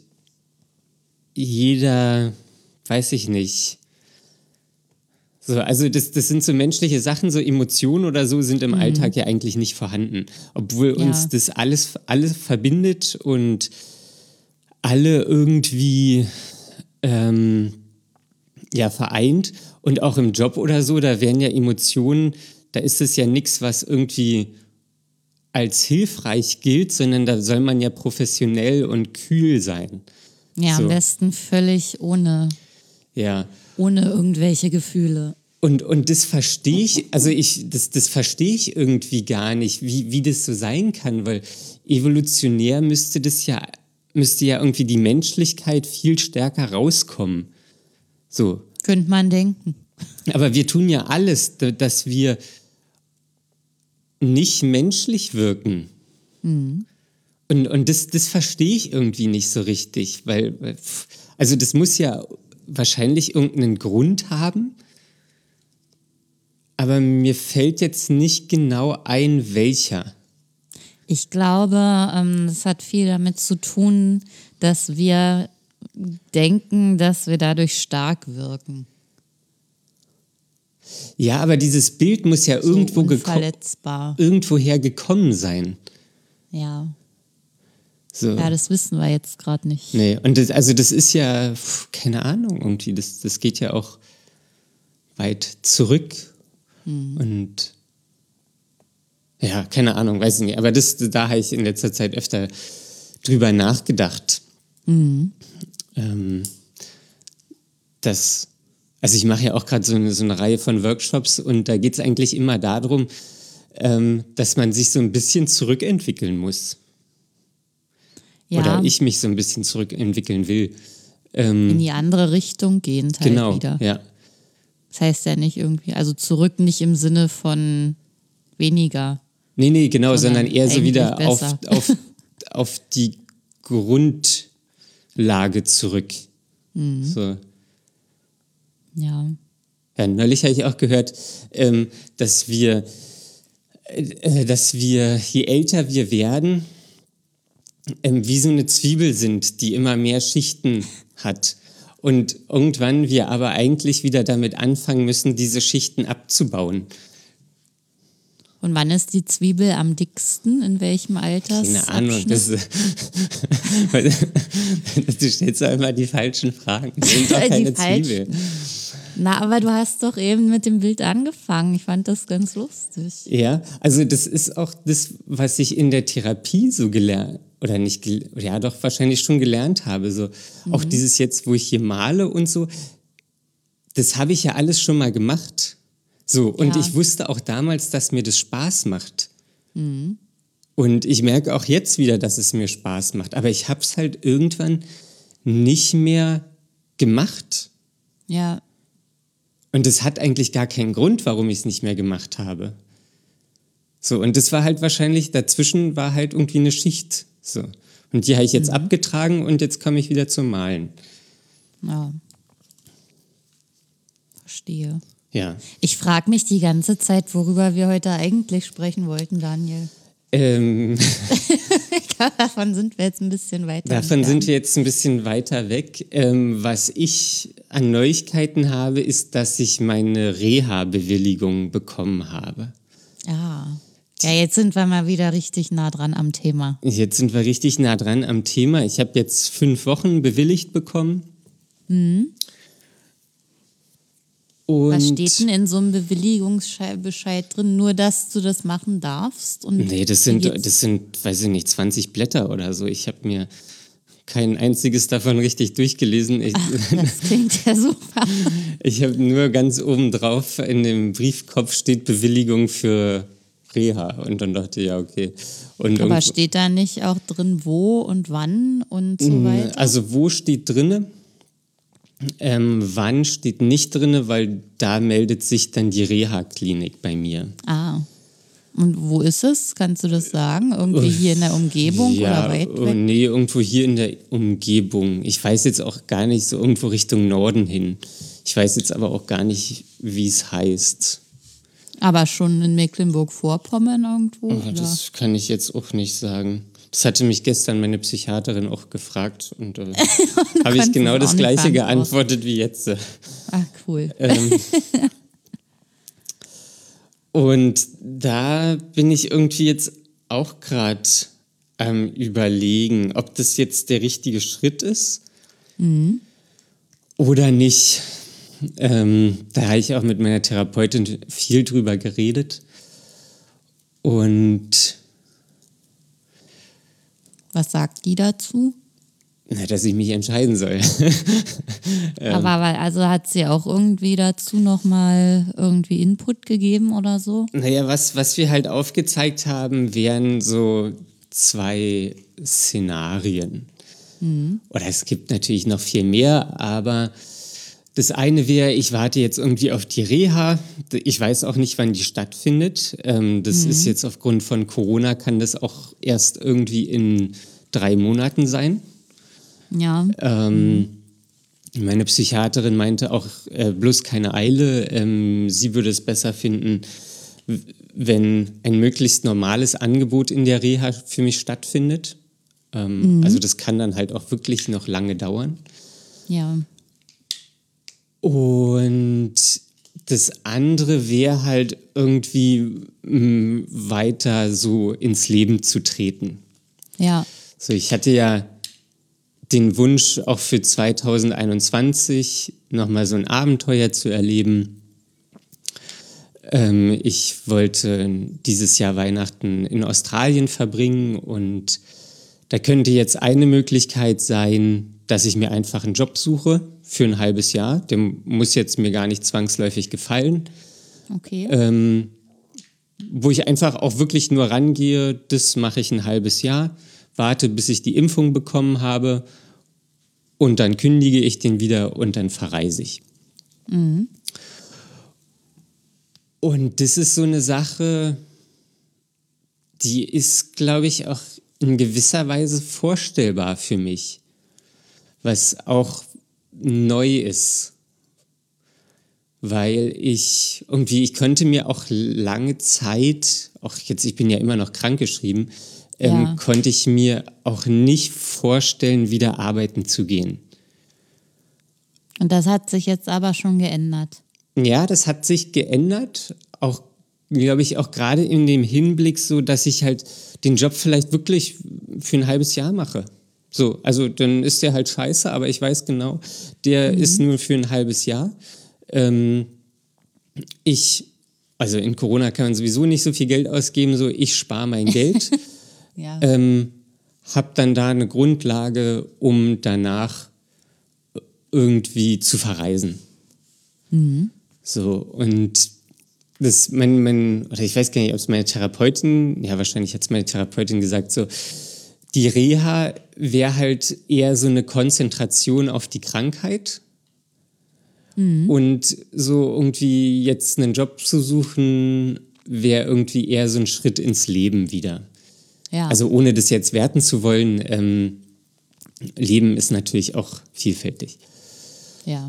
A: jeder, weiß ich nicht. So, also das sind so menschliche Sachen, so Emotionen oder so sind im Alltag ja eigentlich nicht vorhanden. Obwohl uns das alles verbindet und alle irgendwie vereint. Und auch im Job oder so, da werden ja Emotionen, da ist es ja nichts, was irgendwie als hilfreich gilt, sondern da soll man ja professionell und kühl sein.
B: Ja,
A: so.
B: Am besten völlig ohne irgendwelche Gefühle.
A: Und das verstehe ich, also das verstehe ich irgendwie gar nicht, wie das so sein kann, weil evolutionär müsste ja irgendwie die Menschlichkeit viel stärker rauskommen. So.
B: Könnte man denken.
A: Aber wir tun ja alles, dass wir nicht menschlich wirken. Und das verstehe ich irgendwie nicht so richtig, weil, also das muss ja wahrscheinlich irgendeinen Grund haben, aber mir fällt jetzt nicht genau ein, welcher.
B: Ich glaube, es hat viel damit zu tun, dass wir denken, dass wir dadurch stark wirken.
A: Ja, aber dieses Bild muss ja
B: So
A: irgendwoher gekommen sein.
B: Ja.
A: So.
B: Ja, das wissen wir jetzt gerade nicht.
A: Nee, und das ist ja, keine Ahnung, irgendwie, das geht ja auch weit zurück. Und ja, keine Ahnung, weiß ich nicht. Aber da habe ich in letzter Zeit öfter drüber nachgedacht. Also ich mache ja auch gerade so eine Reihe von Workshops und da geht es eigentlich immer darum, dass man sich so ein bisschen zurückentwickeln muss.
B: Ja,
A: Oder ich mich so ein bisschen zurückentwickeln will.
B: in die andere Richtung gehen halt
A: Genau,
B: wieder.
A: ja.
B: Das heißt ja nicht irgendwie, also zurück nicht im Sinne von weniger.
A: Nee, genau, sondern eher so
B: eigentlich
A: wieder
B: besser.
A: auf die Grundlage zurück. So.
B: Ja.
A: Ja, neulich habe ich auch gehört, dass wir, je älter wir werden, wie so eine Zwiebel sind, die immer mehr Schichten hat. Und irgendwann wir aber eigentlich wieder damit anfangen müssen, diese Schichten abzubauen.
B: Und wann ist die Zwiebel am dicksten? In welchem Alter?
A: Keine Ahnung. Du stellst doch immer die falschen Fragen. Das sind doch keine Zwiebeln.
B: Na, aber du hast doch eben mit dem Bild angefangen. Ich fand das ganz lustig.
A: Ja, also das ist auch das, was ich in der Therapie so gelernt, oder nicht, ja doch wahrscheinlich schon gelernt habe. So. Auch dieses jetzt, wo ich hier male und so, das habe ich ja alles schon mal gemacht. So, und ich wusste auch damals, dass mir das Spaß macht. Und ich merke auch jetzt wieder, dass es mir Spaß macht. Aber ich habe es halt irgendwann nicht mehr gemacht.
B: Ja.
A: Und es hat eigentlich gar keinen Grund, warum ich es nicht mehr gemacht habe. So, und das war halt wahrscheinlich, dazwischen war halt irgendwie eine Schicht. So. Und die habe ich jetzt abgetragen und jetzt komme ich wieder zum Malen.
B: Ja. Verstehe.
A: Ja.
B: Ich frage mich die ganze Zeit, worüber wir heute eigentlich sprechen wollten, Daniel. Ich glaube, davon sind wir jetzt ein bisschen weiter
A: weg. Was ich an Neuigkeiten habe, ist, dass ich meine Reha-Bewilligung bekommen habe.
B: Ah. Ja, jetzt sind wir mal wieder richtig nah dran am Thema.
A: Ich habe jetzt 5 Wochen bewilligt bekommen. Und
B: was steht denn in so einem Bewilligungsbescheid drin? Nur, dass du das machen darfst? Und
A: nee, das sind, weiß ich nicht, 20 Blätter oder so. Ich habe mir kein einziges davon richtig durchgelesen.
B: Das klingt ja super.
A: Ich habe nur ganz oben drauf in dem Briefkopf steht Bewilligung für Reha. Und dann dachte ich, ja, okay.
B: Aber steht da nicht auch drin, wo und wann und so weiter?
A: Also wo steht drinne? Wann steht nicht drin, weil da meldet sich dann die Reha-Klinik bei mir.
B: Ah. Und wo ist es? Kannst du das sagen? Irgendwie hier in der Umgebung oder weit weg?
A: Nee, irgendwo hier in der Umgebung. Ich weiß jetzt auch gar nicht, so irgendwo Richtung Norden hin. Ich weiß jetzt aber auch gar nicht, wie es heißt.
B: Aber schon in Mecklenburg-Vorpommern irgendwo?
A: Oh, das kann ich jetzt auch nicht sagen. Das hatte mich gestern meine Psychiaterin auch gefragt und habe ich genau das Gleiche geantwortet wie jetzt.
B: Ach, cool.
A: Und da bin ich irgendwie jetzt auch gerade überlegen, ob das jetzt der richtige Schritt ist oder nicht. Da habe ich auch mit meiner Therapeutin viel drüber geredet. Und
B: was sagt die dazu?
A: Na, dass ich mich entscheiden soll.
B: Aber also hat sie auch irgendwie dazu nochmal irgendwie Input gegeben oder so?
A: Naja, was wir halt aufgezeigt haben, wären so 2 Szenarien. Oder es gibt natürlich noch viel mehr, aber das eine wäre, ich warte jetzt irgendwie auf die Reha. Ich weiß auch nicht, wann die stattfindet. Das ist jetzt aufgrund von Corona, kann das auch erst irgendwie in 3 Monaten sein.
B: Ja.
A: Meine Psychiaterin meinte auch, bloß keine Eile. Sie würde es besser finden, wenn ein möglichst normales Angebot in der Reha für mich stattfindet. Also das kann dann halt auch wirklich noch lange dauern.
B: Ja.
A: Und das andere wäre halt irgendwie weiter so ins Leben zu treten.
B: Ja.
A: So, ich hatte ja den Wunsch, auch für 2021 nochmal so ein Abenteuer zu erleben. Ich wollte dieses Jahr Weihnachten in Australien verbringen und da könnte jetzt eine Möglichkeit sein, dass ich mir einfach einen Job suche für ein halbes Jahr. Der muss jetzt mir gar nicht zwangsläufig gefallen.
B: Okay.
A: Wo ich einfach auch wirklich nur rangehe, das mache ich ein halbes Jahr, warte, bis ich die Impfung bekommen habe und dann kündige ich den wieder und dann verreise ich. Und das ist so eine Sache, die ist, glaube ich, auch in gewisser Weise vorstellbar für mich, was auch neu ist. Weil ich könnte mir auch lange Zeit, auch jetzt, ich bin ja immer noch krankgeschrieben, konnte ich mir auch nicht vorstellen, wieder arbeiten zu gehen.
B: Und das hat sich jetzt aber schon geändert.
A: Ja, das hat sich geändert, auch glaube ich, auch gerade in dem Hinblick so, dass ich halt den Job vielleicht wirklich für ein halbes Jahr mache. So, also dann ist der halt scheiße, aber ich weiß genau, der ist nur für ein halbes Jahr. Also in Corona kann man sowieso nicht so viel Geld ausgeben, so ich spare mein Geld,
B: Ja.
A: habe dann da eine Grundlage, um danach irgendwie zu verreisen. So, und das, oder ich weiß gar nicht, ob es meine Therapeutin, ja, wahrscheinlich hat es meine Therapeutin gesagt, so, die Reha wäre halt eher so eine Konzentration auf die Krankheit. Und so irgendwie jetzt einen Job zu suchen, wäre irgendwie eher so ein Schritt ins Leben wieder.
B: Ja.
A: Also ohne das jetzt werten zu wollen, Leben ist natürlich auch vielfältig.
B: Ja.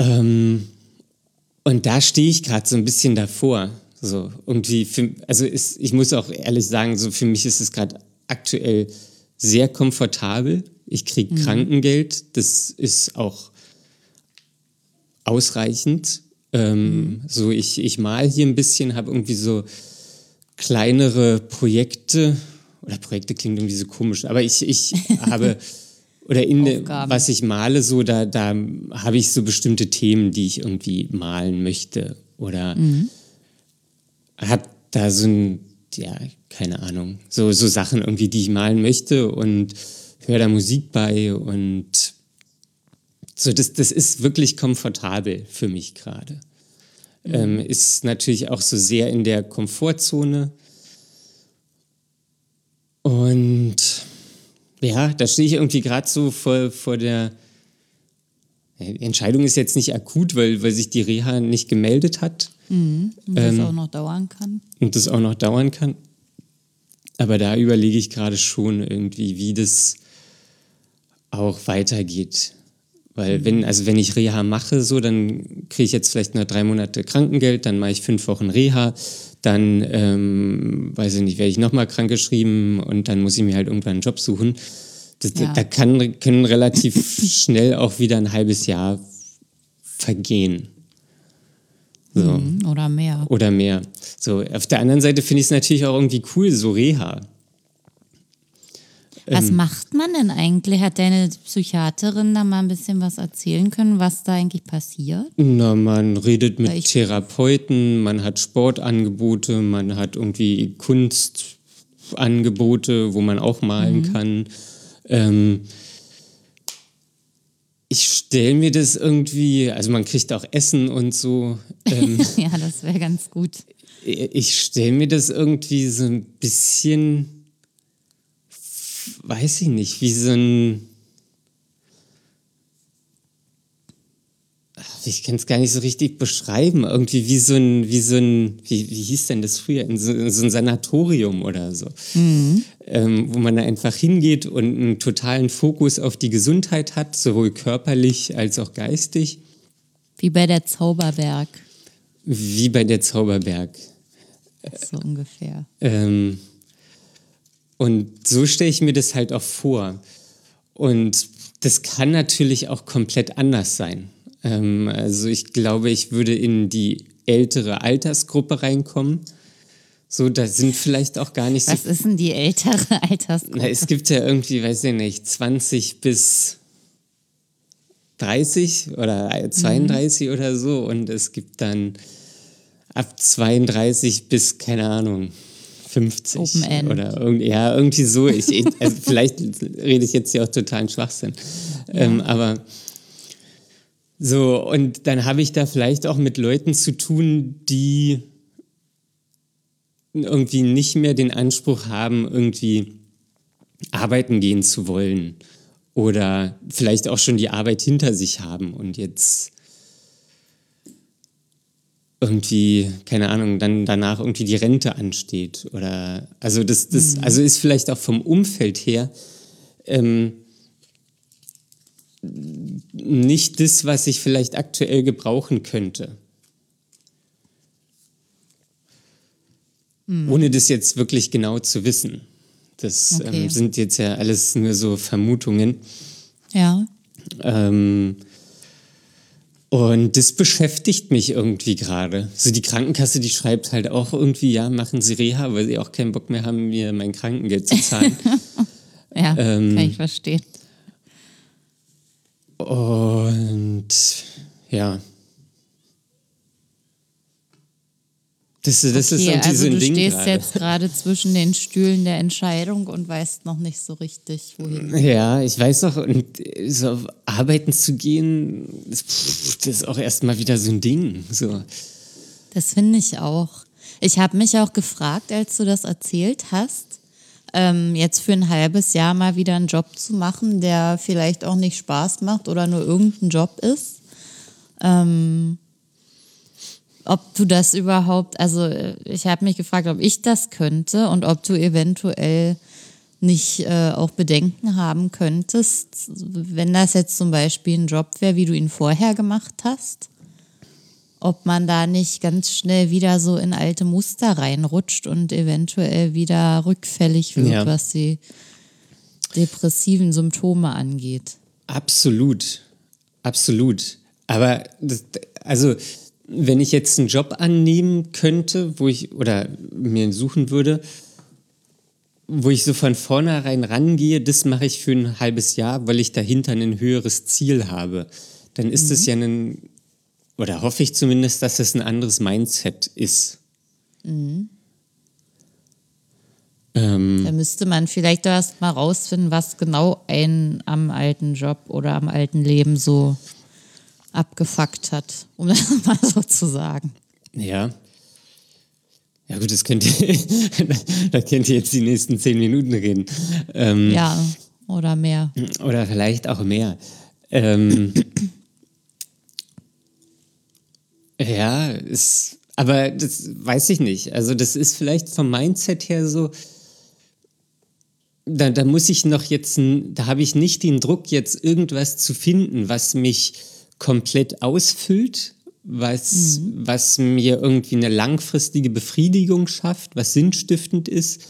A: Und da stehe ich gerade so ein bisschen davor. So irgendwie, ich muss auch ehrlich sagen, so für mich ist es gerade aktuell sehr komfortabel. Ich kriege Krankengeld, das ist auch ausreichend. So ich mal hier ein bisschen, habe irgendwie so kleinere Projekte, oder Projekte klingt irgendwie so komisch, aber ich habe, oder
B: Aufgaben.
A: was ich male, so da habe ich so bestimmte Themen, die ich irgendwie malen möchte. Oder habe da so ein, ja, keine Ahnung, so Sachen irgendwie, die ich malen möchte und höre da Musik bei und so, das ist wirklich komfortabel für mich gerade. Ist natürlich auch so sehr in der Komfortzone. Und ja, da stehe ich irgendwie gerade so vor der die Entscheidung ist jetzt nicht akut, weil sich die Reha nicht gemeldet hat.
B: Und das auch noch dauern kann.
A: Und das auch noch dauern kann. Aber da überlege ich gerade schon irgendwie, wie das auch weitergeht. Weil wenn ich Reha mache, so, dann kriege ich jetzt vielleicht nur 3 Monate Krankengeld, dann mache ich 5 Wochen Reha, dann, weiß ich nicht, werde ich nochmal krankgeschrieben und dann muss ich mir halt irgendwann einen Job suchen. Da können relativ schnell auch wieder ein halbes Jahr vergehen. So.
B: Oder mehr.
A: Oder mehr. So, auf der anderen Seite finde ich es natürlich auch irgendwie cool, so Reha.
B: Was macht man denn eigentlich? Hat deine Psychiaterin da mal ein bisschen was erzählen können, was da eigentlich passiert?
A: Na, man redet mit Therapeuten, man hat Sportangebote, man hat irgendwie Kunstangebote, wo man auch malen kann. Ich stelle mir das irgendwie, also man kriegt auch Essen und so.
B: Ja, das wäre ganz gut.
A: Ich stelle mir das irgendwie so ein bisschen, weiß ich nicht, wie so ein, ich kann es gar nicht so richtig beschreiben, irgendwie wie hieß denn das früher, in so ein Sanatorium oder so, wo man da einfach hingeht und einen totalen Fokus auf die Gesundheit hat, sowohl körperlich als auch geistig.
B: Wie bei der Zauberberg.
A: Wie bei der Zauberberg.
B: So ungefähr.
A: Und so stelle ich mir das halt auch vor. Und das kann natürlich auch komplett anders sein. Also ich glaube, ich würde in die ältere Altersgruppe reinkommen. So, da sind vielleicht auch gar nicht so...
B: Was ist denn die ältere Altersgruppe?
A: Na, es gibt ja irgendwie, weiß ich nicht, 20 bis 30 oder 32 oder so. Und es gibt dann ab 32 bis, keine Ahnung, 50
B: Open End.
A: Oder irgendwie so. Also vielleicht rede ich jetzt hier auch totalen Schwachsinn. Aber so, und dann habe ich da vielleicht auch mit Leuten zu tun, die irgendwie nicht mehr den Anspruch haben, irgendwie arbeiten gehen zu wollen oder vielleicht auch schon die Arbeit hinter sich haben und jetzt irgendwie, keine Ahnung, dann danach irgendwie die Rente ansteht oder, also also ist vielleicht auch vom Umfeld her nicht das, was ich vielleicht aktuell gebrauchen könnte. Ohne das jetzt wirklich genau zu wissen. Das
B: Okay.
A: sind jetzt ja alles nur so Vermutungen.
B: Ja.
A: Und das beschäftigt mich irgendwie gerade. So die Krankenkasse, die schreibt halt auch irgendwie, ja, machen Sie Reha, weil sie auch keinen Bock mehr haben, mir mein Krankengeld zu zahlen.
B: Ja, kann ich verstehen.
A: Und ja. Das ist
B: Okay,
A: irgendwie so
B: also
A: ein
B: du
A: Ding
B: stehst
A: gerade.
B: jetzt gerade zwischen den Stühlen der Entscheidung und weißt noch nicht so richtig, wohin.
A: Ja, ich weiß auch, und so arbeiten zu gehen, das ist auch erstmal wieder so ein Ding. So.
B: Das finde ich auch. Ich habe mich auch gefragt, als du das erzählt hast, jetzt für ein halbes Jahr mal wieder einen Job zu machen, der vielleicht auch nicht Spaß macht oder nur irgendein Job ist. Ob du das überhaupt, also ich habe mich gefragt, ob ich das könnte und ob du eventuell nicht auch Bedenken haben könntest, wenn das jetzt zum Beispiel ein Job wäre, wie du ihn vorher gemacht hast, ob man da nicht ganz schnell wieder so in alte Muster reinrutscht und eventuell wieder rückfällig wird,
A: Ja.
B: was die depressiven Symptome angeht.
A: Absolut. Absolut. Aber also, wenn ich jetzt einen Job annehmen könnte, oder mir suchen würde, wo ich so von vornherein rangehe, das mache ich für ein halbes Jahr, weil ich dahinter ein höheres Ziel habe, dann ist es ja oder hoffe ich zumindest, dass es ein anderes Mindset ist.
B: Da müsste man vielleicht erst mal rausfinden, was genau einen am alten Job oder am alten Leben so abgefuckt hat, um das mal so zu sagen.
A: Ja. Ja gut, da könnt ihr jetzt die nächsten 10 Minuten reden.
B: Ja, oder mehr.
A: Oder vielleicht auch mehr. Ja, aber das weiß ich nicht. Also das ist vielleicht vom Mindset her so, da muss ich noch jetzt, da habe ich nicht den Druck, jetzt irgendwas zu finden, was mich komplett ausfüllt, was mir irgendwie eine langfristige Befriedigung schafft, was sinnstiftend ist,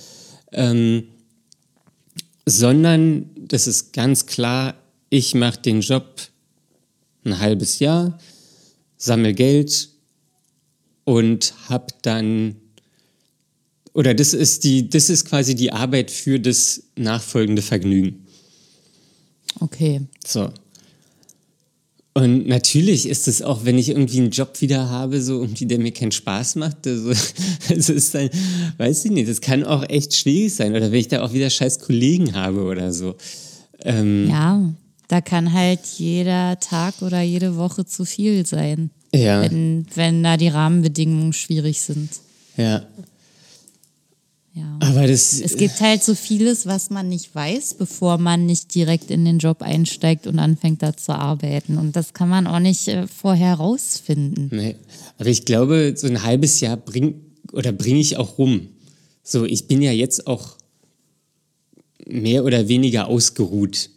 A: sondern das ist ganz klar, ich mache den Job ein halbes Jahr, sammle Geld und habe dann, oder das ist quasi die Arbeit für das nachfolgende Vergnügen.
B: Okay.
A: So. Und natürlich ist es auch, wenn ich irgendwie einen Job wieder habe, so irgendwie, der mir keinen Spaß macht, das ist dann, weiß ich nicht, das kann auch echt schwierig sein. Oder wenn ich da auch wieder scheiß Kollegen habe oder so.
B: Ja, da kann halt jeder Tag oder jede Woche zu viel sein,
A: Ja,
B: wenn da die Rahmenbedingungen schwierig sind.
A: ja.
B: Ja.
A: Aber
B: Es gibt halt so vieles, was man nicht weiß, bevor man nicht direkt in den Job einsteigt und anfängt da zu arbeiten. Und das kann man auch nicht vorher rausfinden.
A: Nee. Aber ich glaube, so ein halbes Jahr bringe ich auch rum. So, ich bin ja jetzt auch mehr oder weniger ausgeruht.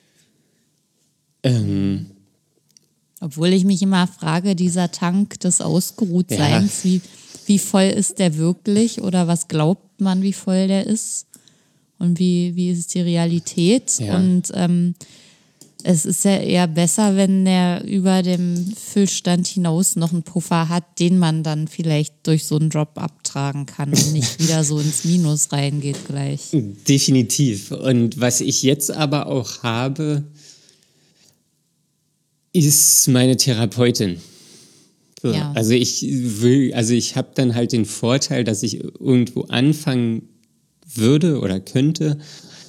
B: Obwohl ich mich immer frage, dieser Tank des Ausgeruhtseins, wie voll ist der wirklich oder was glaubt man, wie voll der ist und wie ist die Realität?
A: Ja.
B: Und es ist ja eher besser, wenn der über dem Füllstand hinaus noch einen Puffer hat, den man dann vielleicht durch so einen Job abtragen kann und nicht wieder so ins Minus reingeht gleich.
A: Definitiv. Und was ich jetzt aber auch habe, ist meine Therapeutin. So,
B: Ja.
A: also ich habe dann halt den Vorteil, dass ich irgendwo anfangen würde oder könnte,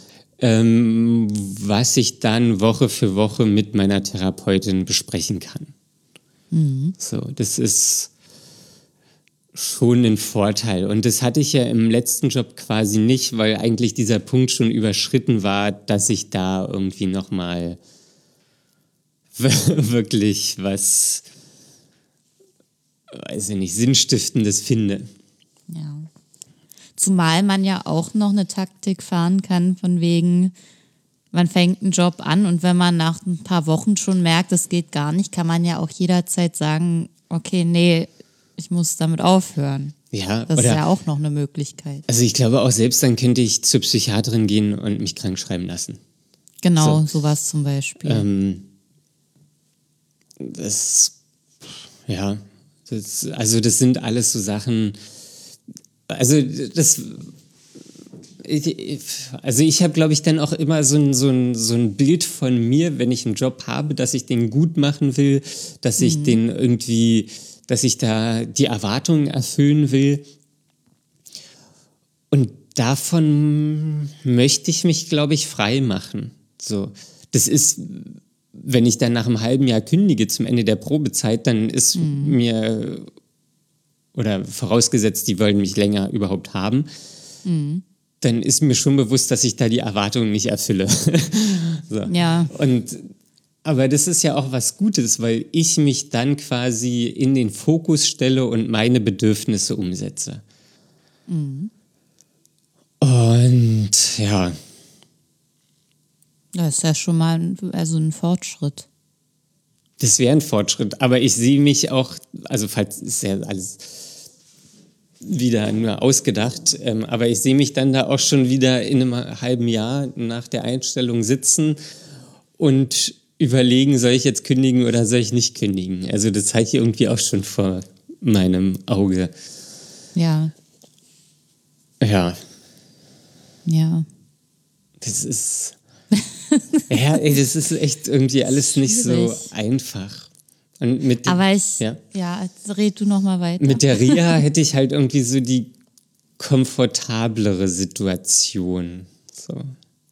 A: was ich dann Woche für Woche mit meiner Therapeutin besprechen kann. So, das ist schon ein Vorteil. Und das hatte ich ja im letzten Job quasi nicht, weil eigentlich dieser Punkt schon überschritten war, dass ich da irgendwie nochmal wirklich was, weiß ich nicht, Sinnstiftendes finde.
B: Ja. Zumal man ja auch noch eine Taktik fahren kann, von wegen, man fängt einen Job an und wenn man nach ein paar Wochen schon merkt, es geht gar nicht, kann man ja auch jederzeit sagen, okay, nee, ich muss damit aufhören.
A: Ja,
B: Das ist ja auch noch eine Möglichkeit.
A: Also ich glaube auch selbst dann könnte ich zur Psychiaterin gehen und mich krank schreiben lassen.
B: Genau, sowas zum Beispiel.
A: Das Ja, das sind alles so Sachen, also ich habe, glaube ich, dann auch immer so ein Bild von mir, wenn ich einen Job habe, dass ich den gut machen will, dass ich den irgendwie, dass ich da die Erwartungen erfüllen will. Und davon möchte ich mich, glaube ich, frei machen. So, das ist, wenn ich dann nach einem halben Jahr kündige zum Ende der Probezeit, dann ist mir, oder vorausgesetzt, die wollen mich länger überhaupt haben, dann ist mir schon bewusst, dass ich da die Erwartungen nicht erfülle. So.
B: Ja.
A: Aber das ist ja auch was Gutes, weil ich mich dann quasi in den Fokus stelle und meine Bedürfnisse umsetze. Und ja.
B: Das ist ja schon mal ein Fortschritt.
A: Das wäre ein Fortschritt, aber ich sehe mich auch, also falls ist ja alles wieder nur ausgedacht, aber ich sehe mich dann da auch schon wieder in einem halben Jahr nach der Einstellung sitzen und überlegen, soll ich jetzt kündigen oder soll ich nicht kündigen? Also das halte ich irgendwie auch schon vor meinem Auge.
B: Ja.
A: Ja.
B: Ja.
A: Das ist ja, das ist echt irgendwie alles nicht
B: schwierig.
A: So einfach. Und mit
B: Aber red du noch mal weiter.
A: Mit der Reha hätte ich halt irgendwie so die komfortablere Situation. So.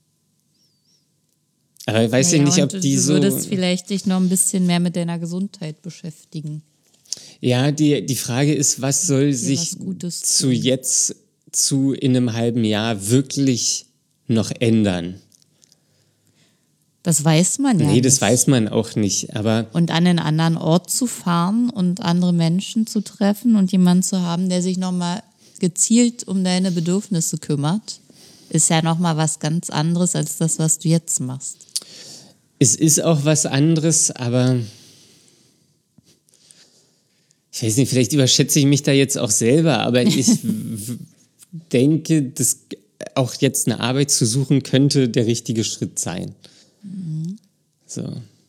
A: Aber ich weiß ja nicht, ob die so.
B: Du würdest vielleicht dich noch ein bisschen mehr mit deiner Gesundheit beschäftigen.
A: Ja, die Frage ist, was soll sich in einem halben Jahr wirklich noch ändern?
B: Das weiß man ja nicht.
A: Nee, das weiß man auch nicht.
B: Und an einen anderen Ort zu fahren und andere Menschen zu treffen und jemanden zu haben, der sich nochmal gezielt um deine Bedürfnisse kümmert, ist ja nochmal was ganz anderes als das, was du jetzt machst.
A: Es ist auch was anderes, aber ich weiß nicht, vielleicht überschätze ich mich da jetzt auch selber, aber ich denke, dass auch jetzt eine Arbeit zu suchen könnte der richtige Schritt sein. So.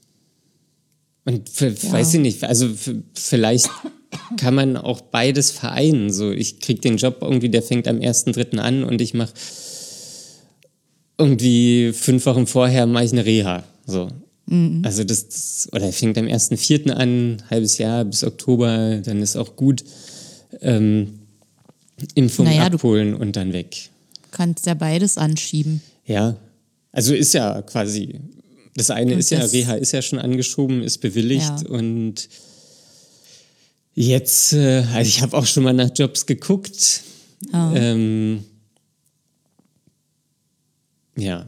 A: Und weiß ich nicht, also vielleicht kann man auch beides vereinen. So, ich kriege den Job irgendwie, der fängt am 1.3. an und ich mache irgendwie 5 Wochen vorher mache ich eine Reha. So. Also oder er fängt am 1.4. an, halbes Jahr bis Oktober, dann ist auch gut. Impfung abholen und dann weg.
B: Du kannst ja beides anschieben.
A: Ja, also ist ja quasi, das eine ist ja, Reha ist ja schon angeschoben, ist bewilligt und jetzt, also ich habe auch schon mal nach Jobs geguckt.
B: Oh.
A: Ja.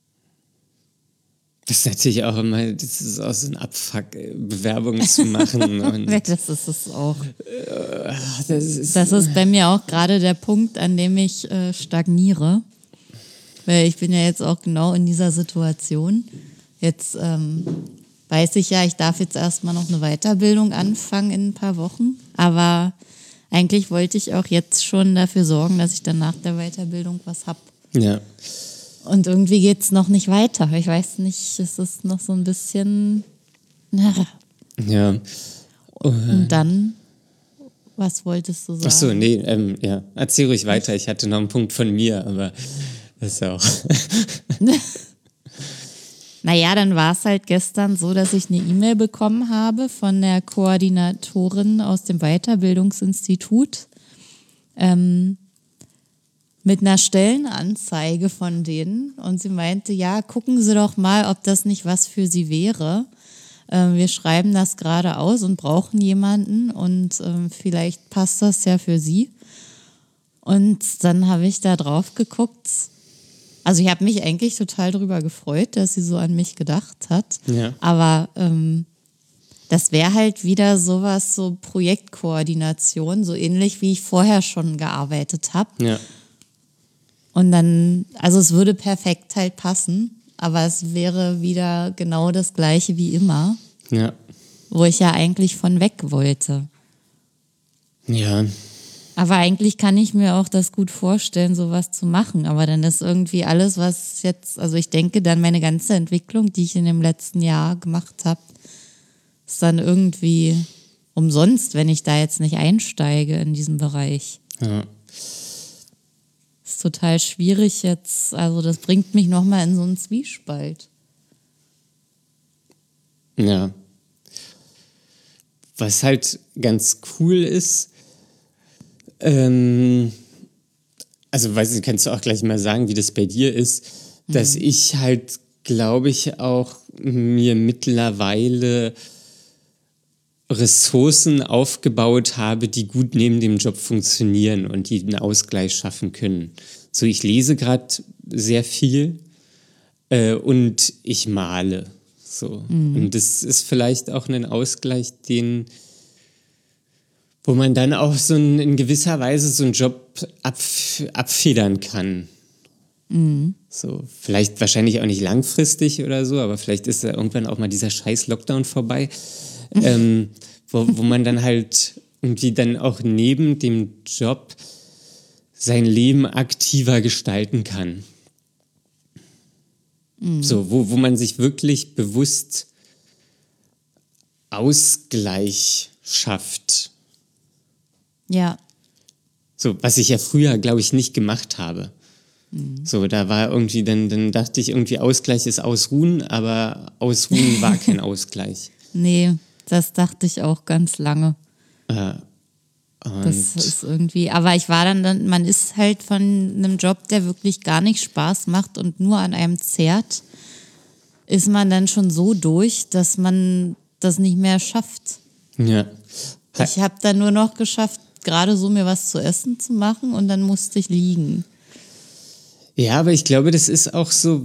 A: Das ist natürlich auch immer, das ist auch so ein Abfuck, Bewerbungen zu machen. Und
B: das ist es auch. Das ist bei mir auch gerade der Punkt, an dem ich stagniere. Weil ich bin ja jetzt auch genau in dieser Situation. Jetzt weiß ich ja, ich darf jetzt erstmal noch eine Weiterbildung anfangen in ein paar Wochen. Aber eigentlich wollte ich auch jetzt schon dafür sorgen, dass ich dann nach der Weiterbildung was habe.
A: Ja.
B: Und irgendwie geht es noch nicht weiter. Ich weiß nicht, es ist noch so ein bisschen.
A: Ja.
B: Und dann, was wolltest du sagen?
A: Ach so, nee, ja. Erzähl ruhig weiter. Ich hatte noch einen Punkt von mir, aber das ist ja auch.
B: Naja, dann war es halt gestern so, dass ich eine E-Mail bekommen habe von der Koordinatorin aus dem Weiterbildungsinstitut mit einer Stellenanzeige von denen. Und sie meinte, ja, gucken Sie doch mal, ob das nicht was für Sie wäre. Wir schreiben das gerade aus und brauchen jemanden und vielleicht passt das ja für Sie. Und dann habe ich da drauf geguckt. Also ich habe mich eigentlich total darüber gefreut, dass sie so an mich gedacht hat.
A: Ja.
B: Aber das wäre halt wieder sowas, so Projektkoordination, so ähnlich wie ich vorher schon gearbeitet habe.
A: Ja.
B: Und dann, also es würde perfekt halt passen, aber es wäre wieder genau das Gleiche wie immer.
A: Ja.
B: Wo ich ja eigentlich von weg wollte.
A: Ja.
B: Aber eigentlich kann ich mir auch das gut vorstellen, sowas zu machen. Aber dann ist irgendwie alles, was jetzt, also ich denke dann meine ganze Entwicklung, die ich in dem letzten Jahr gemacht habe, ist dann irgendwie umsonst, wenn ich da jetzt nicht einsteige in diesem Bereich.
A: Ja.
B: Ist total schwierig jetzt, also das bringt mich nochmal in so einen Zwiespalt.
A: Ja. Was halt ganz cool ist, also weiß ich, kannst du auch gleich mal sagen, wie das bei dir ist, dass ich halt, glaube ich, auch mir mittlerweile Ressourcen aufgebaut habe, die gut neben dem Job funktionieren und die einen Ausgleich schaffen können. So, ich lese gerade sehr viel und ich male. So. Und das ist vielleicht auch ein Ausgleich, wo man dann auch so in gewisser Weise so einen Job abfedern kann. So, vielleicht wahrscheinlich auch nicht langfristig oder so, aber vielleicht ist ja irgendwann auch mal dieser scheiß Lockdown vorbei, wo man dann halt irgendwie dann auch neben dem Job sein Leben aktiver gestalten kann. So, wo man sich wirklich bewusst Ausgleich schafft.
B: Ja.
A: So, was ich ja früher, glaube ich, nicht gemacht habe. So, da war irgendwie, dann dachte ich irgendwie, Ausgleich ist Ausruhen, aber Ausruhen war kein Ausgleich.
B: Nee, das dachte ich auch ganz lange.
A: Und
B: Das ist irgendwie, aber ich war dann, man ist halt von einem Job, der wirklich gar nicht Spaß macht und nur an einem zehrt, ist man dann schon so durch, dass man das nicht mehr schafft.
A: ja.
B: Ich habe dann nur noch geschafft, gerade so mir was zu essen zu machen und dann musste ich liegen.
A: Ja, aber ich glaube, das ist auch so,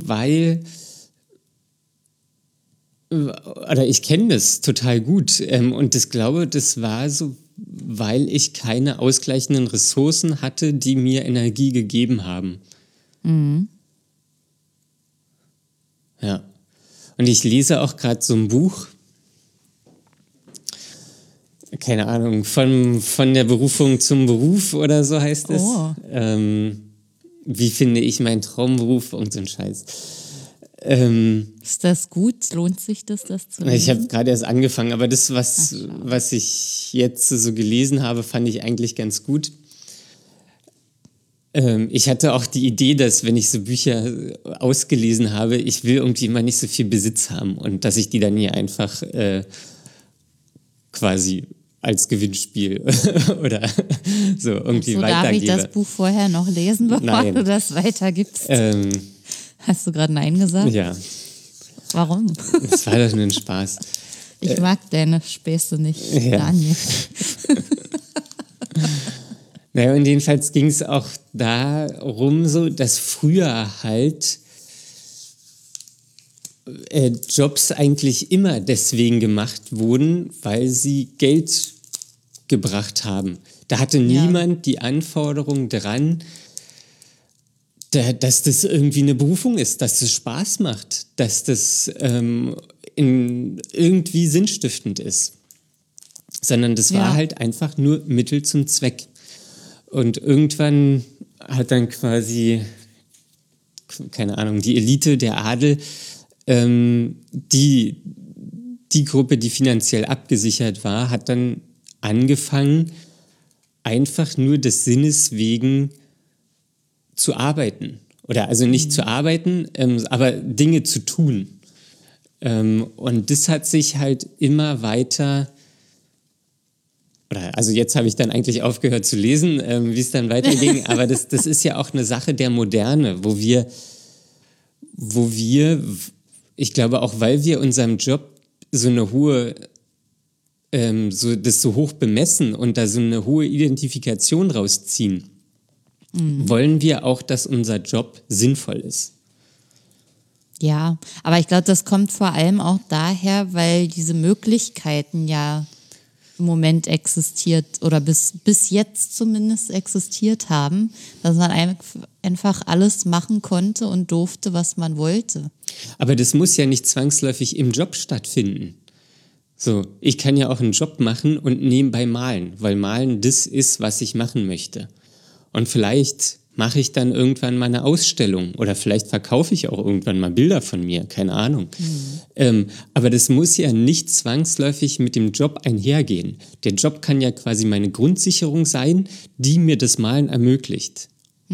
A: oder ich kenne das total gut und das glaube, das war so, weil ich keine ausgleichenden Ressourcen hatte, die mir Energie gegeben haben. Ja. Und ich lese auch gerade so ein Buch, keine Ahnung, von der Berufung zum Beruf oder so heißt es.
B: Oh.
A: Wie finde ich meinen Traumberuf und so ein Scheiß.
B: Ist das gut? Lohnt sich das zu lesen?
A: Ich habe gerade erst angefangen, aber das, was ich jetzt so gelesen habe, fand ich eigentlich ganz gut. Ich hatte auch die Idee, dass wenn ich so Bücher ausgelesen habe, ich will irgendwie immer nicht so viel Besitz haben und dass ich die dann hier einfach quasi als Gewinnspiel oder so irgendwie
B: Darf ich
A: weitergebe.
B: das Buch vorher noch lesen, bevor
A: Nein.
B: du das weitergibst? Hast du gerade Nein gesagt?
A: Ja,
B: Warum?
A: das war doch nur ein Spaß.
B: Ich mag deine Späße nicht,
A: Ja.
B: Daniel.
A: Naja, und jedenfalls ging es auch darum, so, dass früher halt Jobs eigentlich immer deswegen gemacht wurden, weil sie Geld gebracht haben. Da hatte niemand die Anforderung dran, dass das irgendwie eine Berufung ist, dass das Spaß macht, dass das irgendwie sinnstiftend ist. Sondern das war halt einfach nur Mittel zum Zweck. Und irgendwann hat dann quasi, keine Ahnung, die Elite, der Adel, die Gruppe, die finanziell abgesichert war, hat dann angefangen, einfach nur des Sinnes wegen zu arbeiten. Oder also nicht zu arbeiten, aber Dinge zu tun. Und das hat sich halt immer weiter, also jetzt habe ich dann eigentlich aufgehört zu lesen, wie es dann weiterging, aber das ist ja auch eine Sache der Moderne, wo wir, ich glaube auch, weil wir unserem Job so eine hohe, das so hoch bemessen und da so eine hohe Identifikation rausziehen, wollen wir auch, dass unser Job sinnvoll ist.
B: Ja, aber ich glaube, das kommt vor allem auch daher, weil diese Möglichkeiten ja im Moment existiert oder bis jetzt zumindest existiert haben, dass man einfach alles machen konnte und durfte, was man wollte.
A: Aber das muss ja nicht zwangsläufig im Job stattfinden. So, ich kann ja auch einen Job machen und nebenbei malen, weil Malen das ist, was ich machen möchte. Und vielleicht mache ich dann irgendwann mal eine Ausstellung oder vielleicht verkaufe ich auch irgendwann mal Bilder von mir, keine Ahnung. Aber das muss ja nicht zwangsläufig mit dem Job einhergehen. Der Job kann ja quasi meine Grundsicherung sein, die mir das Malen ermöglicht.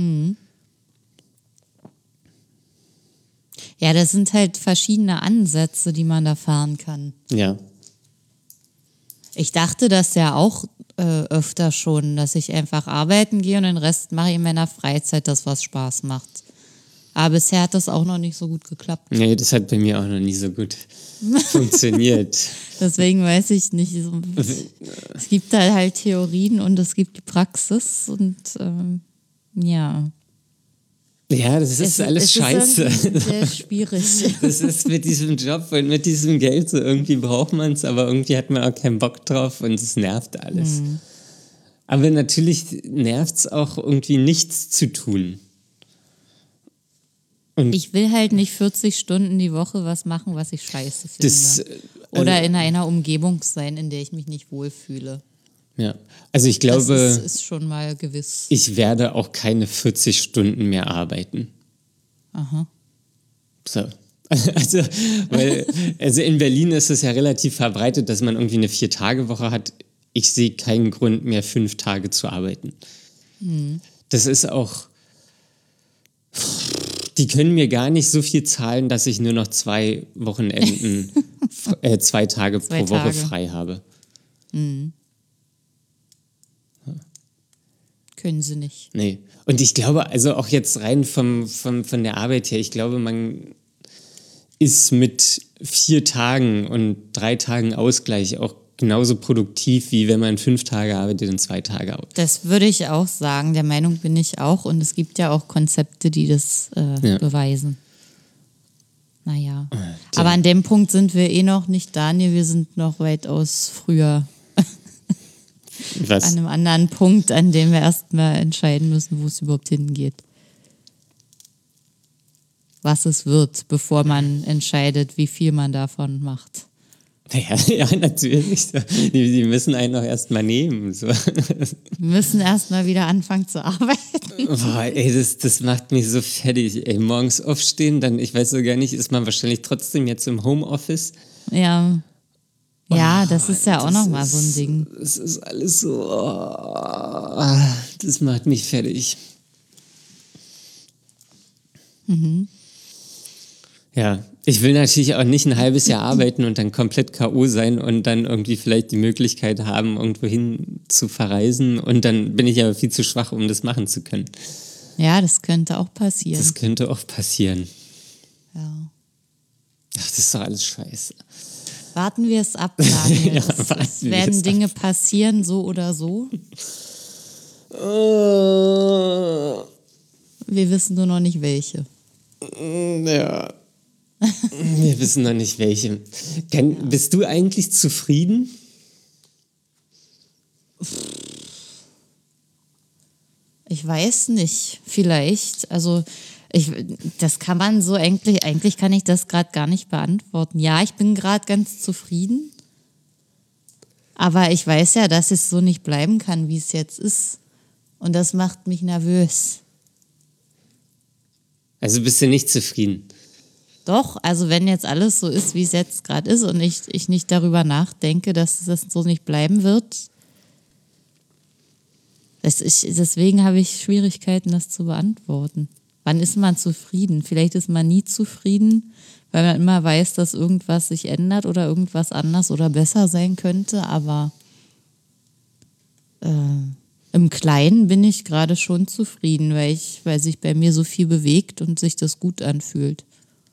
B: Ja, das sind halt verschiedene Ansätze, die man da fahren kann.
A: Ja.
B: Ich dachte das ja auch öfter schon, dass ich einfach arbeiten gehe und den Rest mache ich in meiner Freizeit, das was Spaß macht. Aber bisher hat das auch noch nicht so gut geklappt.
A: Nee, das hat bei mir auch noch nie so gut funktioniert.
B: Deswegen weiß ich nicht. Es gibt da halt Theorien und es gibt die Praxis und ja.
A: Ja, das ist alles scheiße.
B: Ist sehr schwierig.
A: Das ist mit diesem Job und mit diesem Geld so, irgendwie braucht man es, aber irgendwie hat man auch keinen Bock drauf und es nervt alles. Aber natürlich nervt es auch irgendwie nichts zu tun. Und
B: ich will halt nicht 40 Stunden die Woche was machen, was ich scheiße finde. Oder in einer Umgebung sein, in der ich mich nicht wohlfühle.
A: Ja, also ich glaube,
B: das ist schon mal gewiss.
A: Ich werde auch keine 40 Stunden mehr arbeiten.
B: Aha.
A: So. Also in Berlin ist es ja relativ verbreitet, dass man irgendwie eine 4-Tage-Woche hat. Ich sehe keinen Grund mehr, 5 Tage zu arbeiten. Das ist auch, die können mir gar nicht so viel zahlen, dass ich nur noch 2 Wochenenden, 2 Tage pro Woche frei habe.
B: Können sie nicht.
A: Nee. Und ich glaube, also auch jetzt rein von der Arbeit her, ich glaube, man ist mit 4 Tagen und 3 Tagen Ausgleich auch genauso produktiv, wie wenn man 5 Tage arbeitet und 2 Tage arbeitet.
B: Das würde ich auch sagen, der Meinung bin ich auch. Und es gibt ja auch Konzepte, die das beweisen. Naja. Aber an dem Punkt sind wir eh noch nicht, Daniel, wir sind noch weitaus früher.
A: Was?
B: An einem anderen Punkt, an dem wir erstmal entscheiden müssen, wo es überhaupt hingeht. Was es wird, bevor man entscheidet, wie viel man davon macht.
A: Ja, natürlich. Die müssen einen auch erstmal nehmen. So.
B: Wir müssen erstmal wieder anfangen zu arbeiten.
A: Boah, ey, das macht mich so fertig. Ey, morgens aufstehen, dann, ich weiß so gar nicht, ist man wahrscheinlich trotzdem jetzt im Homeoffice.
B: Ja. Ja, das ist ja auch nochmal so ein Ding.
A: Das ist alles so, das macht mich fertig. Ja, ich will natürlich auch nicht ein halbes Jahr arbeiten und dann komplett K.O. sein und dann irgendwie vielleicht die Möglichkeit haben, irgendwo hin zu verreisen und dann bin ich aber viel zu schwach, um das machen zu können.
B: Ja, das könnte auch passieren.
A: Das könnte auch passieren.
B: Ja.
A: Ach, das ist doch alles scheiße.
B: Warten wir es ab, Daniel.
A: Ja,
B: es werden Dinge passieren, so oder so. Wir wissen nur noch nicht welche.
A: Ja. Wir wissen noch nicht welche. Bist du eigentlich zufrieden?
B: Ich weiß nicht, vielleicht. Also das kann man so eigentlich kann ich das gerade gar nicht beantworten. Ja, ich bin gerade ganz zufrieden, aber ich weiß ja, dass es so nicht bleiben kann, wie es jetzt ist. Und das macht mich nervös.
A: Also bist du nicht zufrieden?
B: Doch, also wenn jetzt alles so ist, wie es jetzt gerade ist und ich nicht darüber nachdenke, dass das so nicht bleiben wird, deswegen habe ich Schwierigkeiten, das zu beantworten. Wann ist man zufrieden? Vielleicht ist man nie zufrieden, weil man immer weiß, dass irgendwas sich ändert oder irgendwas anders oder besser sein könnte. Aber im Kleinen bin ich gerade schon zufrieden, weil sich bei mir so viel bewegt und sich das gut anfühlt.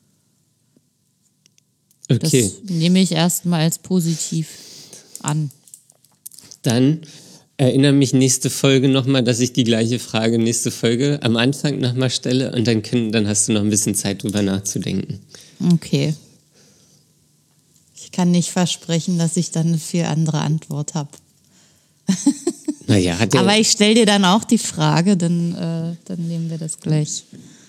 A: Okay.
B: Das nehme ich erstmal als positiv an.
A: Dann erinnere mich nächste Folge nochmal, dass ich die gleiche Frage nächste Folge am Anfang nochmal stelle und dann hast du noch ein bisschen Zeit, drüber nachzudenken.
B: Okay. Ich kann nicht versprechen, dass ich dann eine viel andere Antwort habe.
A: Naja,
B: aber ich stelle dir dann auch die Frage, dann nehmen wir das gleich.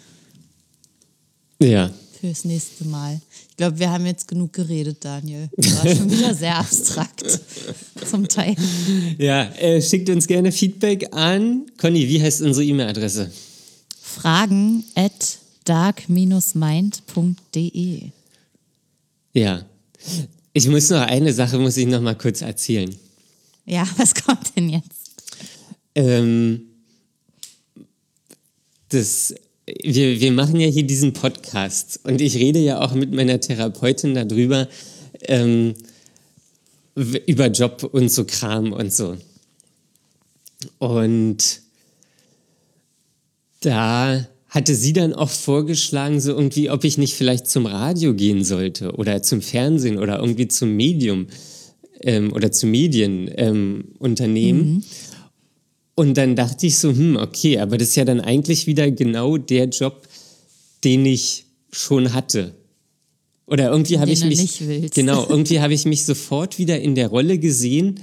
A: Ja.
B: Fürs nächste Mal. Ich glaube, wir haben jetzt genug geredet, Daniel. Das war schon wieder sehr abstrakt. Zum Teil.
A: Ja, schickt uns gerne Feedback an. Conny, wie heißt unsere E-Mail-Adresse?
B: fragen@dark-mind.de.
A: Ja. Ich muss noch mal kurz erzählen.
B: Ja, was kommt denn jetzt?
A: Wir machen ja hier diesen Podcast und ich rede ja auch mit meiner Therapeutin darüber, über Job und so Kram und so. Und da hatte sie dann auch vorgeschlagen, so irgendwie, ob ich nicht vielleicht zum Radio gehen sollte oder zum Fernsehen oder irgendwie zum Medium oder zu Medienunternehmen. Und dann dachte ich so, okay, aber das ist ja dann eigentlich wieder genau der Job, den ich schon hatte. Oder irgendwie habe ich mich,
B: nicht willst.
A: genau, irgendwie habe ich mich sofort wieder in der Rolle gesehen,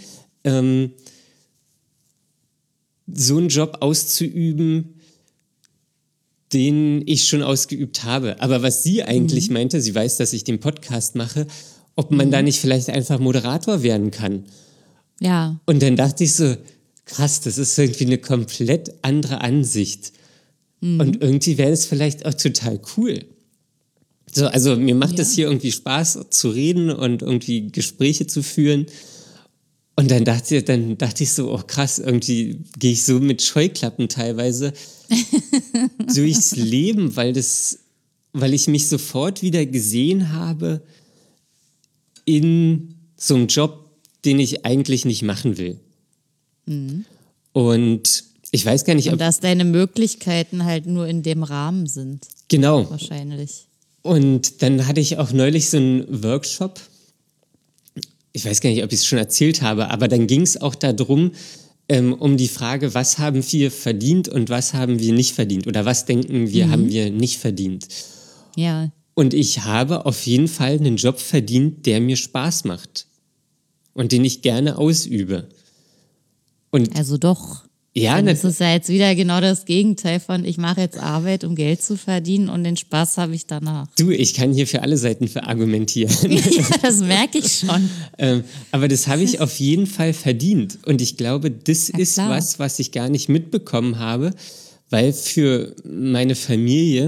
A: so einen Job auszuüben, den ich schon ausgeübt habe. Aber was sie eigentlich meinte, sie weiß, dass ich den Podcast mache, ob man da nicht vielleicht einfach Moderator werden kann.
B: Ja.
A: Und dann dachte ich so, krass, das ist irgendwie eine komplett andere Ansicht. Und irgendwie wäre das vielleicht auch total cool. So, also mir macht es hier irgendwie Spaß zu reden und irgendwie Gespräche zu führen. Und dann dachte ich so, oh krass, irgendwie gehe ich so mit Scheuklappen teilweise durchs Leben, weil ich mich sofort wieder gesehen habe in so einem Job, den ich eigentlich nicht machen will. Und ich weiß gar nicht,
B: Und dass deine Möglichkeiten halt nur in dem Rahmen sind.
A: Genau.
B: Wahrscheinlich.
A: Und dann hatte ich auch neulich so einen Workshop. Ich weiß gar nicht, ob ich es schon erzählt habe, aber dann ging es auch darum, um die Frage, was haben wir verdient und was haben wir nicht verdient? Oder was denken wir, haben wir nicht verdient?
B: Ja.
A: Und ich habe auf jeden Fall einen Job verdient, der mir Spaß macht und den ich gerne ausübe. Und
B: Also doch.
A: ja,
B: Das ist ja jetzt wieder genau das Gegenteil von, ich mache jetzt Arbeit, um Geld zu verdienen und den Spaß habe ich danach.
A: du, ich kann hier für alle Seiten verargumentieren.
B: Ja, das merke ich schon.
A: Aber das habe ich auf jeden Fall verdient. Und ich glaube, das ist
B: klar.
A: was ich gar nicht mitbekommen habe, weil für meine Familie,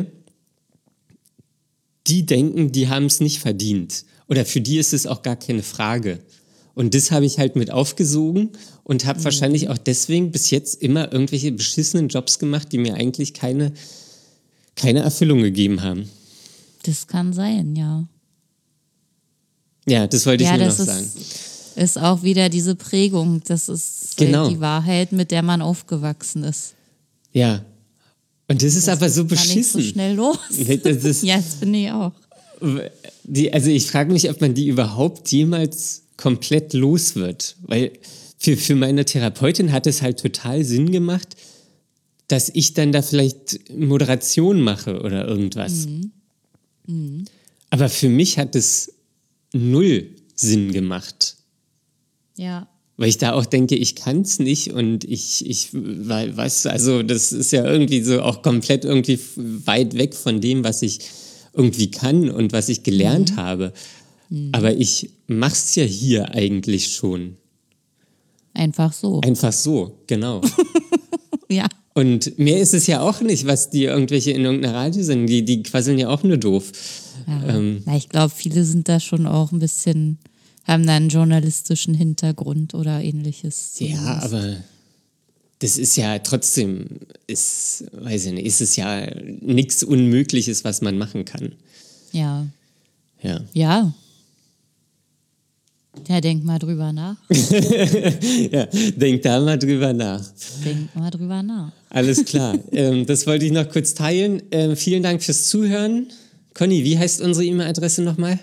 A: die denken, die haben es nicht verdient. Oder für die ist es auch gar keine Frage. Und das habe ich halt mit aufgesogen und habe wahrscheinlich auch deswegen bis jetzt immer irgendwelche beschissenen Jobs gemacht, die mir eigentlich keine Erfüllung gegeben haben.
B: Das kann sein, ja.
A: Ja, das wollte ich nur noch
B: das
A: sagen.
B: ist auch wieder diese Prägung. Das ist
A: Genau.
B: die Wahrheit, mit der man aufgewachsen ist.
A: Ja. Und das ist aber so
B: Kann nicht
A: beschissen.
B: so schnell los.
A: Das ist,
B: Ja, das finde ich auch.
A: also ich frage mich, ob man die überhaupt jemals komplett los wird. Weil für meine Therapeutin hat es halt total Sinn gemacht, dass ich dann da vielleicht Moderation mache oder irgendwas. Aber für mich hat es null Sinn gemacht.
B: Ja.
A: Weil ich da auch denke, ich kann es nicht und weißt du, also das ist ja irgendwie so auch komplett irgendwie weit weg von dem, was ich irgendwie kann und was ich gelernt habe. Aber ich mach's ja hier eigentlich schon.
B: Einfach so.
A: Einfach so, genau.
B: Ja.
A: Und mehr ist es ja auch nicht, was die irgendwelche in irgendeiner Radio sind. Die quasseln ja auch nur doof.
B: Ja. Na, ich glaube, viele sind da schon auch ein bisschen, haben da einen journalistischen Hintergrund oder ähnliches.
A: Ja, aber das ist ja trotzdem, weiß ich nicht, ist es ja nichts Unmögliches, was man machen kann.
B: Ja.
A: Ja.
B: Ja. Ja, denk mal drüber nach.
A: Ja, denk da mal drüber nach.
B: Denk mal drüber nach.
A: Alles klar. Das wollte ich noch kurz teilen. Vielen Dank fürs Zuhören. Conny, wie heißt unsere E-Mail-Adresse nochmal?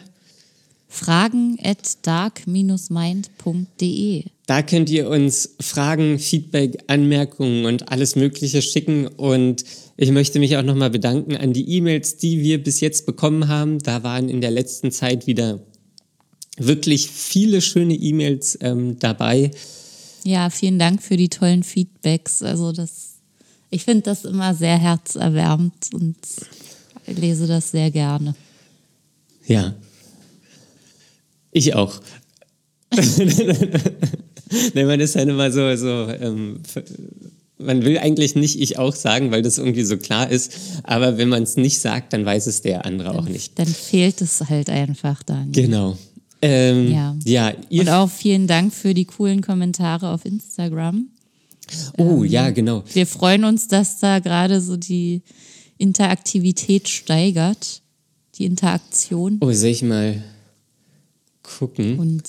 B: fragen@dark-mind.de.
A: Da könnt ihr uns Fragen, Feedback, Anmerkungen und alles Mögliche schicken. Und ich möchte mich auch nochmal bedanken an die E-Mails, die wir bis jetzt bekommen haben. Da waren in der letzten Zeit wieder wirklich viele schöne E-Mails dabei.
B: Ja, vielen Dank für die tollen Feedbacks. Also ich finde das immer sehr herzerwärmend und lese das sehr gerne.
A: Ja, ich auch. Wenn man das dann immer so Man will eigentlich nicht ich auch sagen, weil das irgendwie so klar ist. Aber wenn man es nicht sagt, dann weiß es der andere auch nicht.
B: Dann fehlt es halt einfach dann.
A: Genau.
B: Ja, und auch vielen Dank für die coolen Kommentare auf Instagram.
A: Ja, genau.
B: Wir freuen uns, dass da gerade so die Interaktivität steigert. Die Interaktion.
A: Oh, soll ich mal gucken?
B: Und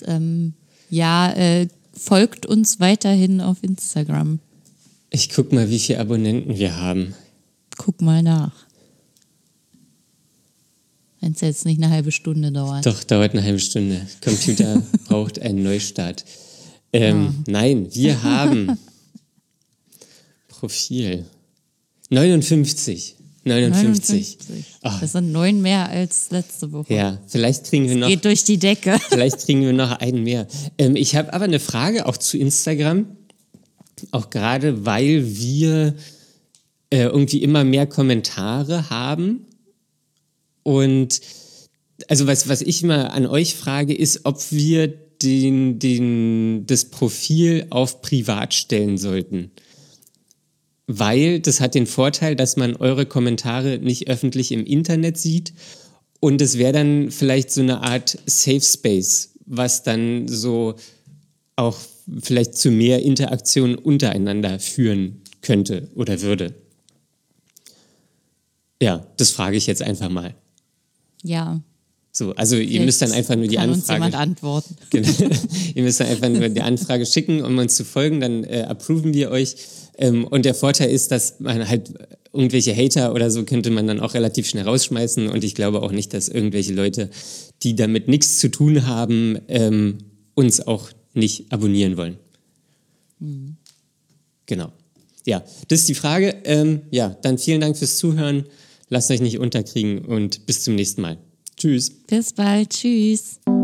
B: folgt uns weiterhin auf Instagram.
A: Ich guck mal, wie viele Abonnenten wir haben.
B: Guck mal nach. Wenn es jetzt nicht eine halbe Stunde dauert.
A: Doch, dauert eine halbe Stunde. Computer braucht einen Neustart. Nein, wir haben Profil 59. 59.
B: Das sind 9 mehr als letzte Woche.
A: Ja, vielleicht kriegen wir noch.
B: Geht durch die Decke.
A: Vielleicht kriegen wir noch einen mehr. Ich habe aber eine Frage auch zu Instagram. Auch gerade, weil wir irgendwie immer mehr Kommentare haben. Und also was ich mal an euch frage, ist, ob wir das Profil auf privat stellen sollten. Weil das hat den Vorteil, dass man eure Kommentare nicht öffentlich im Internet sieht. Und es wäre dann vielleicht so eine Art Safe Space, was dann so auch vielleicht zu mehr Interaktion untereinander führen könnte oder würde. Ja, das frage ich jetzt einfach mal.
B: Ja.
A: So, also ihr müsst dann einfach nur die Anfrage.
B: Kann uns jemand antworten.
A: Genau. Ihr müsst dann einfach nur die Anfrage schicken, um uns zu folgen, dann approven wir euch. Und der Vorteil ist, dass man halt irgendwelche Hater oder so könnte man dann auch relativ schnell rausschmeißen. Und ich glaube auch nicht, dass irgendwelche Leute, die damit nichts zu tun haben, uns auch nicht abonnieren wollen. Mhm. Genau. Ja, das ist die Frage. Dann vielen Dank fürs Zuhören. Lasst euch nicht unterkriegen und bis zum nächsten Mal. Tschüss.
B: Bis bald. Tschüss.